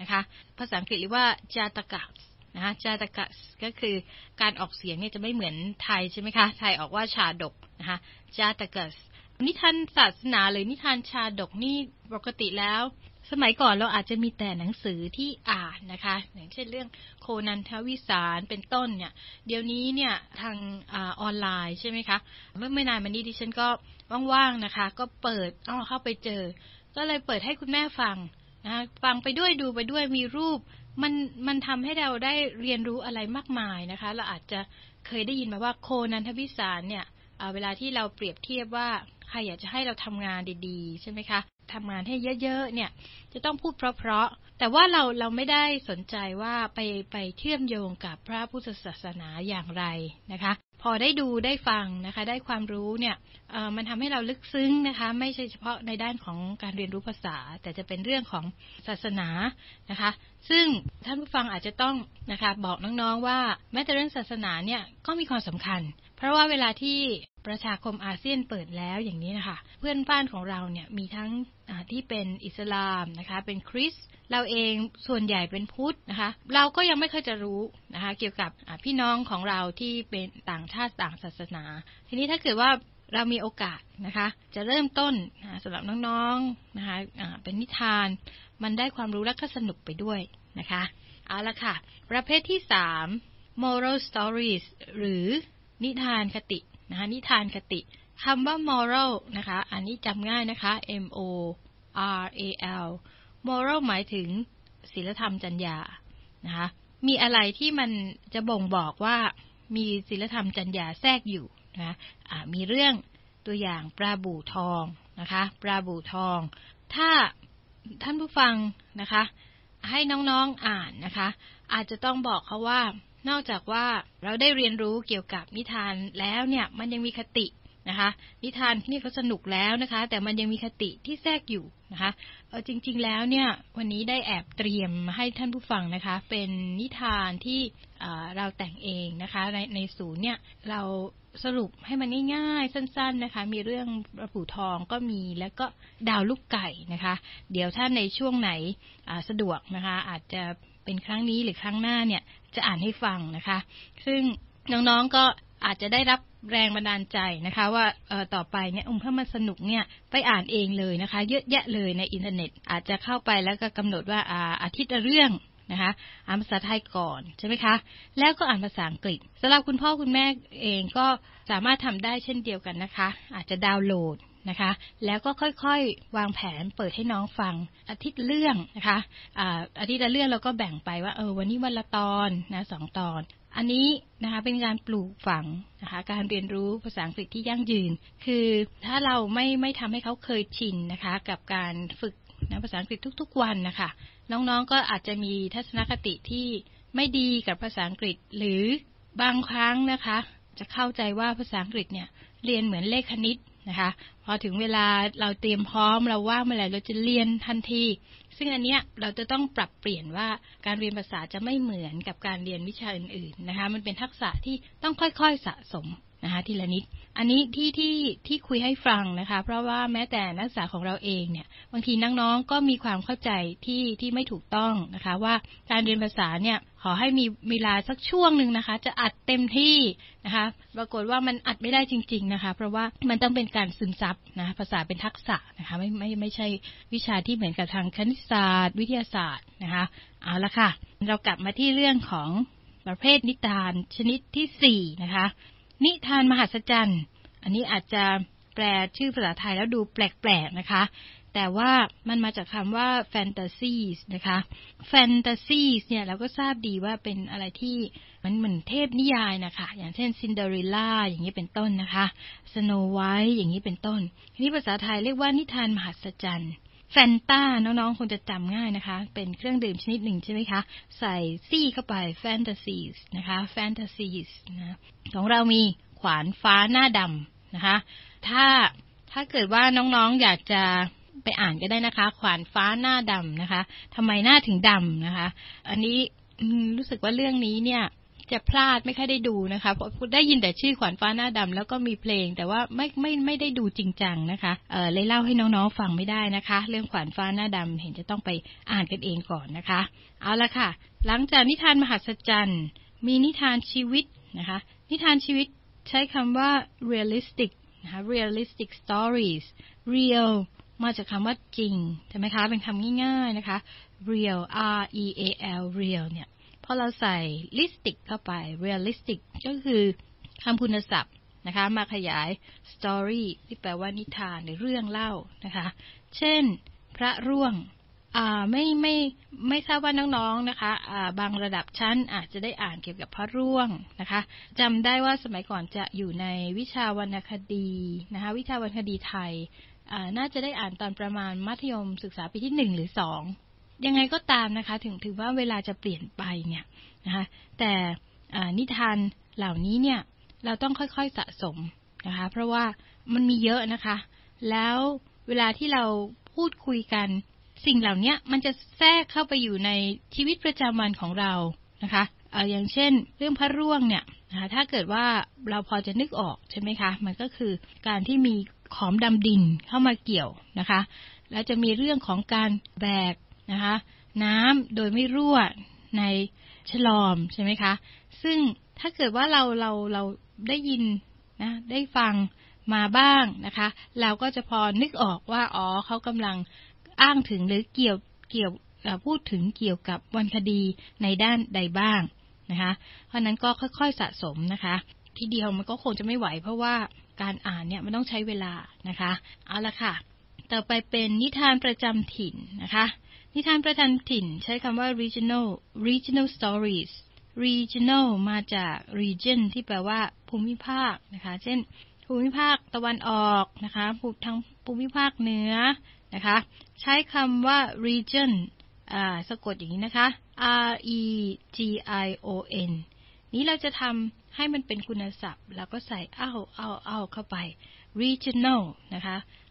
นะคะภาษาอังกฤษเรียกว่า Jatakas นะคะ Jatakas ก็คือการออกเสียงเนี่ยจะไม่เหมือนไทยใช่ไหมคะไทยออกว่าชาดกนะคะ Jatakas นิทานศาสนาหรือนิทานชาดกนี่ปกติแล้วสมัยก่อนเราอาจจะมีแต่หนังสือที่อ่านนะคะอย่างเช่นเรื่องโคนันทวิสารเป็นต้นเนี่ยเดี๋ยวนี้เนี่ยทางออนไลน์ใช่ไหมคะเมื่อไม่นานมานี้ดิฉันก็ว่างๆนะคะก็เปิดเข้าไปเจอก็เลยเปิดให้คุณแม่ฟังนะฟังไปด้วยดูไปด้วยมีรูปมันทำให้เราได้เรียนรู้อะไรมากมายนะคะเราอาจจะเคยได้ยินมาว่าโคนันทวิสารเนี่ยเวลาที่เราเปรียบเทียบว่าใครอยากจะให้เราทำงานดีๆใช่ไหมคะทำงานให้เยอะๆเนี่ยจะต้องพูดเพราะๆแต่ว่าเราไม่ได้สนใจว่าไปเชื่อมโยงกับพระพุทธศาสนาอย่างไรนะคะพอได้ดูได้ฟังนะคะได้ความรู้เนี่ยมันทำให้เราลึกซึ้งนะคะไม่ใช่เฉพาะในด้านของการเรียนรู้ภาษาแต่จะเป็นเรื่องของศาสนานะคะซึ่งท่านผู้ฟังอาจจะต้องนะคะบอกน้องๆว่าแม้แต่เรื่องศาสนาเนี่ยก็มีความสำคัญเพราะว่าเวลาที่ประชาคมอาเซียนเปิดแล้วอย่างนี้นะคะเพื่อนบ้านของเราเนี่ยมีทั้งที่เป็นอิสลามนะคะเป็นคริสต์เราเองส่วนใหญ่เป็นพุทธนะคะเราก็ยังไม่เคยจะรู้นะคะเกี่ยวกับพี่น้องของเราที่เป็นต่างชาติต่างศาสนาทีนี้ถ้าเกิดว่าเรามีโอกาสนะคะจะเริ่มต้นสำหรับน้องๆนะคะเป็นนิทานมันได้ความรู้และก็สนุกไปด้วยนะคะเอาละค่ะประเภทที่3 moral stories หรือนิทานคตินะคะนิทานคติคำว่า moral นะคะอันนี้จำง่ายนะคะ M O R A L moral หมายถึงศีลธรรมจรรยานะคะมีอะไรที่มันจะบ่งบอกว่ามีศีลธรรมจรรยาแทรกอยู่นะมีเรื่องตัวอย่างปลาบู่ทองนะคะปลาบู่ทองถ้าท่านผู้ฟังนะคะให้น้องๆอ่านนะคะอาจจะต้องบอกเขาว่านอกจากว่าเราได้เรียนรู้เกี่ยวกับนิทานแล้วเนี่ยมันยังมีคตินะคะนิทานนี่ก็สนุกแล้วนะคะแต่มันยังมีคติที่แทรกอยู่นะคะจริงๆแล้วเนี่ยวันนี้ได้แอบเตรียมให้ท่านผู้ฟังนะคะเป็นนิทานที่เราแต่งเองนะคะในศูนย์เนี่ยเราสรุปให้มันง่ายๆสั้นๆนะคะมีเรื่องปลาบู่ทองก็มีแล้วก็ดาวลูกไก่นะคะเดี๋ยวถ้าในช่วงไหนสะดวกนะคะอาจจะเป็นครั้งนี้หรือครั้งหน้าเนี่ยจะอ่านให้ฟังนะคะซึ่งน้องๆก็อาจจะได้รับแรงบันดาลใจนะคะว่าต่อไปเนี่ยถ้ามันสนุกเนี่ยไปอ่านเองเลยนะคะเยอะแยะเลยในอินเทอร์เน็ตอาจจะเข้าไปแล้วก็กำหนดว่าอาทิตย์ละเรื่องนะคะอ่านภาษาไทยก่อนใช่ไหมคะแล้วก็อ่านภาษาอังกฤษสำหรับคุณพ่อคุณแม่เองก็สามารถทำได้เช่นเดียวกันนะคะอาจจะดาวน์โหลดนะคะแล้วก็ค่อยๆวางแผนเปิดให้น้องฟังอาทิตย์เรื่องนะคะอาทิตย์ละเรื่องเราก็แบ่งไปว่าวันนี้วันละตอนนะ2 ตอนอันนี้นะคะเป็นการปลูกฝังนะคะการเรียนรู้ภาษาอังกฤษที่ยั่งยืนคือถ้าเราไม่ทำให้เขาเคยชินนะคะกับการฝึกภาษาอังกฤษทุกๆวันนะคะน้องๆก็อาจจะมีทัศนคติที่ไม่ดีกับภาษาอังกฤษหรือบางครั้งนะคะจะเข้าใจว่าภาษาอังกฤษเนี่ยเรียนเหมือนเลขคณิตนะคะพอถึงเวลาเราเตรียมพร้อมเราว่างเมื่อไหร่เราจะเรียนทันทีซึ่งอันเนี้ยเราจะต้องปรับเปลี่ยนว่าการเรียนภาษาจะไม่เหมือนกับการเรียนวิชาอื่นๆนะคะมันเป็นทักษะที่ต้องค่อยๆสะสมนะคะทีละนิดอันนี้ที่คุยให้ฟังนะคะเพราะว่าแม้แต่นักศึกษาของเราเองเนี่ยบางทีน้องๆก็มีความเข้าใจที่ไม่ถูกต้องนะคะว่าการเรียนภาษาเนี่ยขอให้มีเวลาสักช่วงนึงนะคะจะอัดเต็มที่นะคะปรากฏว่ามันอัดไม่ได้จริงๆนะคะเพราะว่ามันต้องเป็นการซึมซับนะภาษาเป็นทักษะนะคะไม่ใช่วิชาที่เหมือนกับทางคณิตศาสตร์วิทยาศาสตร์นะคะเอาละค่ะเรากลับมาที่เรื่องของประเภทนิทานชนิดที่4นะคะนิทานมหัศจรรย์อันนี้อาจจะแปลชื่อภาษาไทยแล้วดูแปลกๆนะคะแต่ว่ามันมาจากคำว่า fantasies นะคะ fantasies เนี่ยเราก็ทราบดีว่าเป็นอะไรที่มันเหมือนเทพนิยายนะคะอย่างเช่น Cinderella อย่างนี้เป็นต้นนะคะ Snow White อย่างนี้เป็นต้นทีนี้ภาษาไทยเรียกว่านิทานมหัศจรรย์แฟนต้าน้องๆคงจะจำง่ายนะคะเป็นเครื่องดื่มชนิดหนึ่งใช่ไหมคะใส่ซี่เข้าไป fantasies นะคะ fantasies นะของเรามีขวานฟ้าหน้าดำนะคะถ้าเกิดว่าน้องๆอยากจะไปอ่านก็ได้นะคะขวานฟ้าหน้าดำนะคะทำไมหน้าถึงดำนะคะอันนี้รู้สึกว่าเรื่องนี้เนี่ยจะพลาดไม่ค่อยได้ดูนะคะเพราะได้ยินแต่ชื่อขวัญฟ้าหน้าดำแล้วก็มีเพลงแต่ว่าไม่ได้ดูจริงจังนะคะเลยเล่าให้น้องๆฟังไม่ได้นะคะเรื่องขวัญฟ้าหน้าดำเห็นจะต้องไปอ่านกันเองก่อนนะคะเอาละค่ะหลังจากนิทานมหัศจรรย์มีนิทานชีวิตนะคะนิทานชีวิตใช้คำว่า realistic นะคะ realistic stories real มาจากคำว่าจริงใช่ไหมคะเป็นคำง่ายๆนะคะ real r e a l real เนี่ยพอเราใส่ listic เข้าไป realistic ก็คือคำคุณศัพท์นะคะมาขยาย story ที่แปลว่านิทานหรือเรื่องเล่านะคะเช่นพระร่วงไม่ทราบว่าน้องๆนะคะบางระดับชั้นอาจจะได้อ่านเกี่ยวกับพระร่วงนะคะจำได้ว่าสมัยก่อนจะอยู่ในวิชาวรรณคดีนะคะวิชาวรรณคดีไทยน่าจะได้อ่านตอนประมาณมัธยมศึกษาปีที่1หรือ2ยังไงก็ตามนะคะถึงว่าเวลาจะเปลี่ยนไปเนี่ยนะคะแต่นิทานเหล่านี้เนี่ยเราต้องค่อยๆสะสมนะคะเพราะว่ามันมีเยอะนะคะแล้วเวลาที่เราพูดคุยกันสิ่งเหล่านี้มันจะแทรกเข้าไปอยู่ในชีวิตประจำวันของเรานะคะอย่างเช่นเรื่องพระร่วงเนี่ยนะคะถ้าเกิดว่าเราพอจะนึกออกใช่ไหมคะมันก็คือการที่มีขอมดำดินเข้ามาเกี่ยวนะคะแล้วจะมีเรื่องของการแบกนะคะน้ำโดยไม่รั่วในฉลอมใช่ไหมคะซึ่งถ้าเกิดว่าเราได้ยินนะได้ฟังมาบ้างนะคะเราก็จะพอนึกออกว่าอ๋อเขากำลังอ้างถึงหรือเกี่ยวพูดถึงเกี่ยวกับวรรณคดีในด้านใดบ้างนะคะเพราะนั้นก็ค่อยๆสะสมนะคะทีเดียวมันก็คงจะไม่ไหวเพราะว่าการอ่านเนี่ยมันต้องใช้เวลานะคะเอาละค่ะต่อไปเป็นนิทานประจำถิ่นนะคะนิทานประจำถิ่นใช้คำว่า regional stories regional มาจาก region ที่แปลว่าภูมิภาคนะคะเช่นภูมิภาคตะวันออกนะคะทั้งภูมิภาคเหนือนะคะใช้คำว่า region สะกดอย่างนี้นะคะ r e g i o n นี้เราจะทำให้มันเป็นคุณศัพท์แล้วก็ใส่เอาเข้าไป regional นะคะ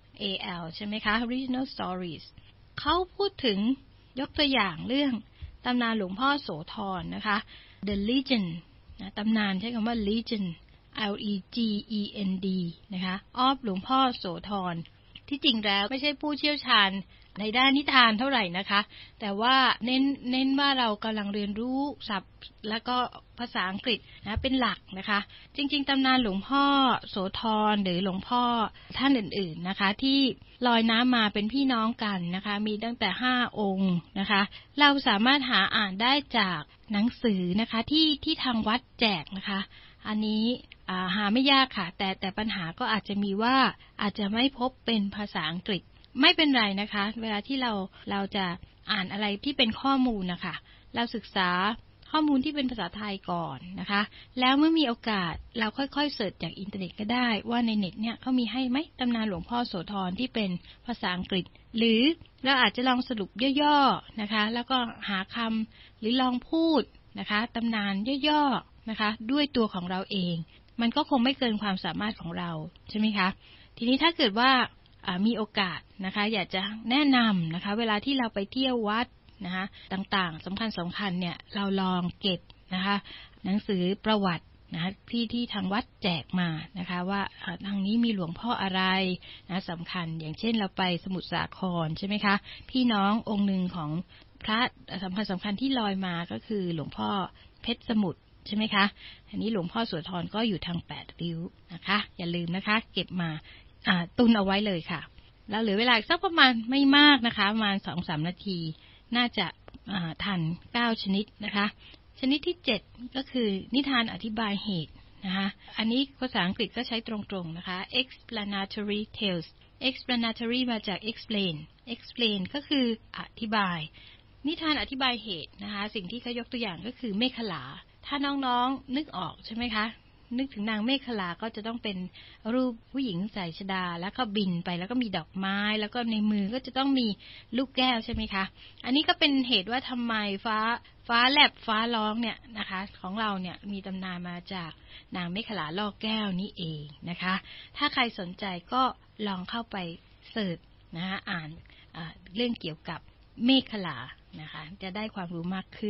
al ใช่ไหมคะ regional stories เขาพูดถึงยกตัวอย่างเรื่องตำนานหลวงพ่อโสธรนะคะ The Legend นะตำนานใช้คำว่า Legend L E G E N D นะคะof หลวงพ่อโสธรที่จริงแล้วไม่ใช่ผู้เชี่ยวชาญในด้านนิทานเท่าไหร่นะคะแต่ว่าเน้นว่าเรากำลังเรียนรู้ศัพท์และก็ภาษาอังกฤษนะเป็นหลักนะคะจริงๆตำนานหลวงพ่อโสธรหรือหลวงพ่อท่านอื่นๆนะคะที่ลอยน้ำมาเป็นพี่น้องกันนะคะมีตั้งแต่5องค์นะคะเราสามารถหาอ่านได้จากหนังสือนะคะที่ทางวัดแจกนะคะอันนี้หาไม่ยากค่ะแต่ปัญหาก็อาจจะมีว่าอาจจะไม่พบเป็นภาษาอังกฤษไม่เป็นไรนะคะเวลาที่เราจะอ่านอะไรที่เป็นข้อมูลนะคะเราศึกษาข้อมูลที่เป็นภาษาไทยก่อนนะคะแล้วเมื่อมีโอกาสเราค่อยๆเสิร์ชจากอินเทอร์เน็ตก็ได้ว่าในเน็ตเนี่ยเขามีให้ไหมตำนานหลวงพ่อโสธรที่เป็นภาษาอังกฤษหรือเราอาจจะลองสรุปย่อๆนะคะแล้วก็หาคำหรือลองพูดนะคะตำนานย่อๆนะคะด้วยตัวของเราเองมันก็คงไม่เกินความสามารถของเราใช่ไหมคะทีนี้ถ้าเกิดว่ามีโอกาสนะคะอยากจะแนะนำนะคะเวลาที่เราไปเที่ยววัดนะคะต่างๆสำคัญเนี่ยเราลองเก็บนะคะหนังสือประวัตินะที่ทางวัดแจกมานะคะว่าทางนี้มีหลวงพ่ออะไรนะสำคัญอย่างเช่นเราไปสมุทรสาครใช่ไหมคะพี่น้ององค์หนึ่งของพระสำคัญที่ลอยมาก็คือหลวงพ่อเพชรสมุทรใช่ไหมคะอันนี้หลวงพ่อโสธรก็อยู่ทาง8ริ้วนะคะอย่าลืมนะคะเก็บมาตุนเอาไว้เลยค่ะแล้วเหลือเวลาสักประมาณไม่มากนะคะประมาณ 2-3 นาทีน่าจะทัน9ชนิดนะคะชนิดที่7ก็คือนิทานอธิบายเหตุนะคะอันนี้ภาษาอังกฤษก็ใช้ตรงๆนะคะ explanatory tales explanatory มาจาก explain ก็คืออธิบายนิทานอธิบายเหตุนะคะสิ่งที่เขายกตัวอย่างก็คือเมขลาถ้าน้องๆนึกออกใช่ไหมคะนึกถึงนางเมขลาก็จะต้องเป็นรูปผู้หญิงใส่ชฎาแล้วก็บินไปแล้วก็มีดอกไม้แล้วก็ในมือก็จะต้องมีลูกแก้วใช่ไหมคะอันนี้ก็เป็นเหตุว่าทำไมฟ้าแลบฟ้าร้องเนี่ยนะคะของเราเนี่ยมีตำนานมาจากนางเมขลาล่อแก้วนี้เองนะคะถ้าใครสนใจก็ลองเข้าไปเสิร์ชนะคะอ่านเรื่องเกี่ยวกับเมขลานะคะจะได้ความรู้มากขึ้น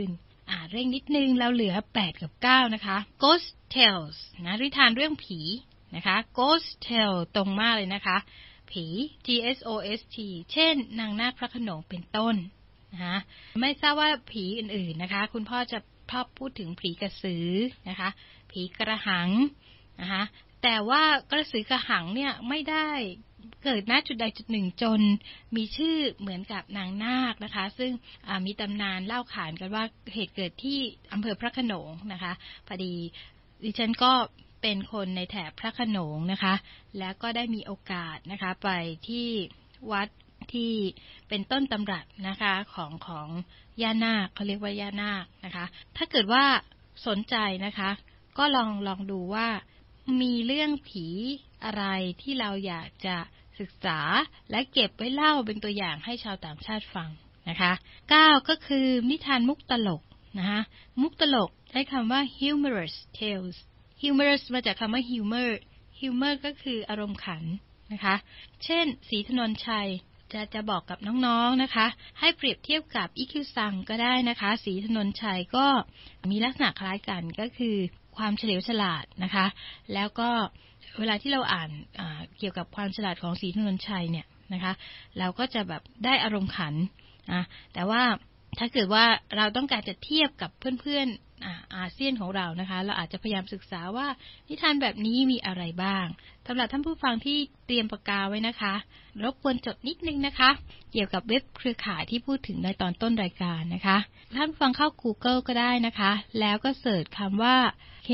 เร่งนิดนึงเราเหลือ8กับ9นะคะ Ghost Tales นะนิทานเรื่องผีนะคะ Ghost Tale ตรงมากเลยนะคะผี GSOST เช่นนางนาคพระโขนงเป็นต้นนะคะไม่ทราบว่าผีอื่นๆนะคะคุณพ่อจะชอบพูดถึงผีกระสือนะคะผีกระหังนะคะแต่ว่ากระสือกระหังเนี่ยไม่ได้เกิดณจุดใดจุดหนึ่งจนมีชื่อเหมือนกับนางนาคนะคะซึ่งมีตำนานเล่าขานกันว่าเหตุเกิดที่อำเภอพระโขนงนะคะพอดีดิฉันก็เป็นคนในแถบพระโขนงนะคะแล้วก็ได้มีโอกาสนะคะไปที่วัดที่เป็นต้นตำรับนะคะของย่านาคเขาเรียกว่าย่านาคนะคะถ้าเกิดว่าสนใจนะคะก็ลองดูว่ามีเรื่องผีอะไรที่เราอยากจะศึกษาและเก็บไว้เล่าเป็นตัวอย่างให้ชาวต่างชาติฟังนะคะ9ก็คือนิทานมุกตลกนะคะมุกตลกได้คำว่า humorous tales humorous มาจากคำว่า humor ก็คืออารมณ์ขันนะคะเช่นศรีถนนชัยจะบอกกับน้องๆนะคะให้เปรียบเทียบกับอิคิวซังก็ได้นะคะศรีถนนชัยก็มีลักษณะคล้ายกันก็คือความเฉลียวฉลาดนะคะแล้วก็เวลาที่เราอ่านเกี่ยวกับความฉลาดของศรีถนนชัยเนี่ยนะคะเราก็จะแบบได้อารมณ์ขันแต่ว่าถ้าเกิดว่าเราต้องการจะเทียบกับเพื่อนๆอาเซียนของเรานะคะเราอาจจะพยายามศึกษาว่านิทานแบบนี้มีอะไรบ้างสำหรับท่านผู้ฟังที่เตรียมปากกาไว้นะคะรบกวนจดนิดนึงนะคะเกี่ยวกับเว็บเครือข่ายที่พูดถึงในตอนต้นรายการนะคะท่านผู้ฟังเข้า Google ก็ได้นะคะแล้วก็เสิร์ชคำว่า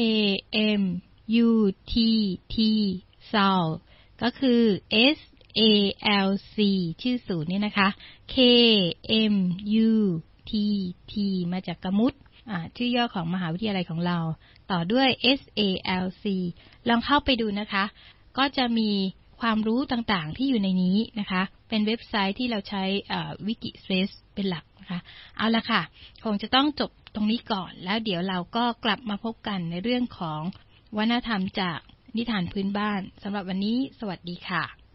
KMUTT SALC ก็คือ SALC ชื่อศูนย์นี่นะคะ KMUTT มาจากกมุตชื่อย่อของมหาวิทยาลัยของเราต่อด้วย SALC ลองเข้าไปดูนะคะก็จะมีความรู้ต่างๆที่อยู่ในนี้นะคะเป็นเว็บไซต์ที่เราใช้Wikispace เป็นหลักนะคะเอาละค่ะคงจะต้องจบตรงนี้ก่อนแล้วเดี๋ยวเราก็กลับมาพบกันในเรื่องของวัฒนธรรมจากนิทานพื้นบ้านสำหรับวันนี้สวัสดีค่ะ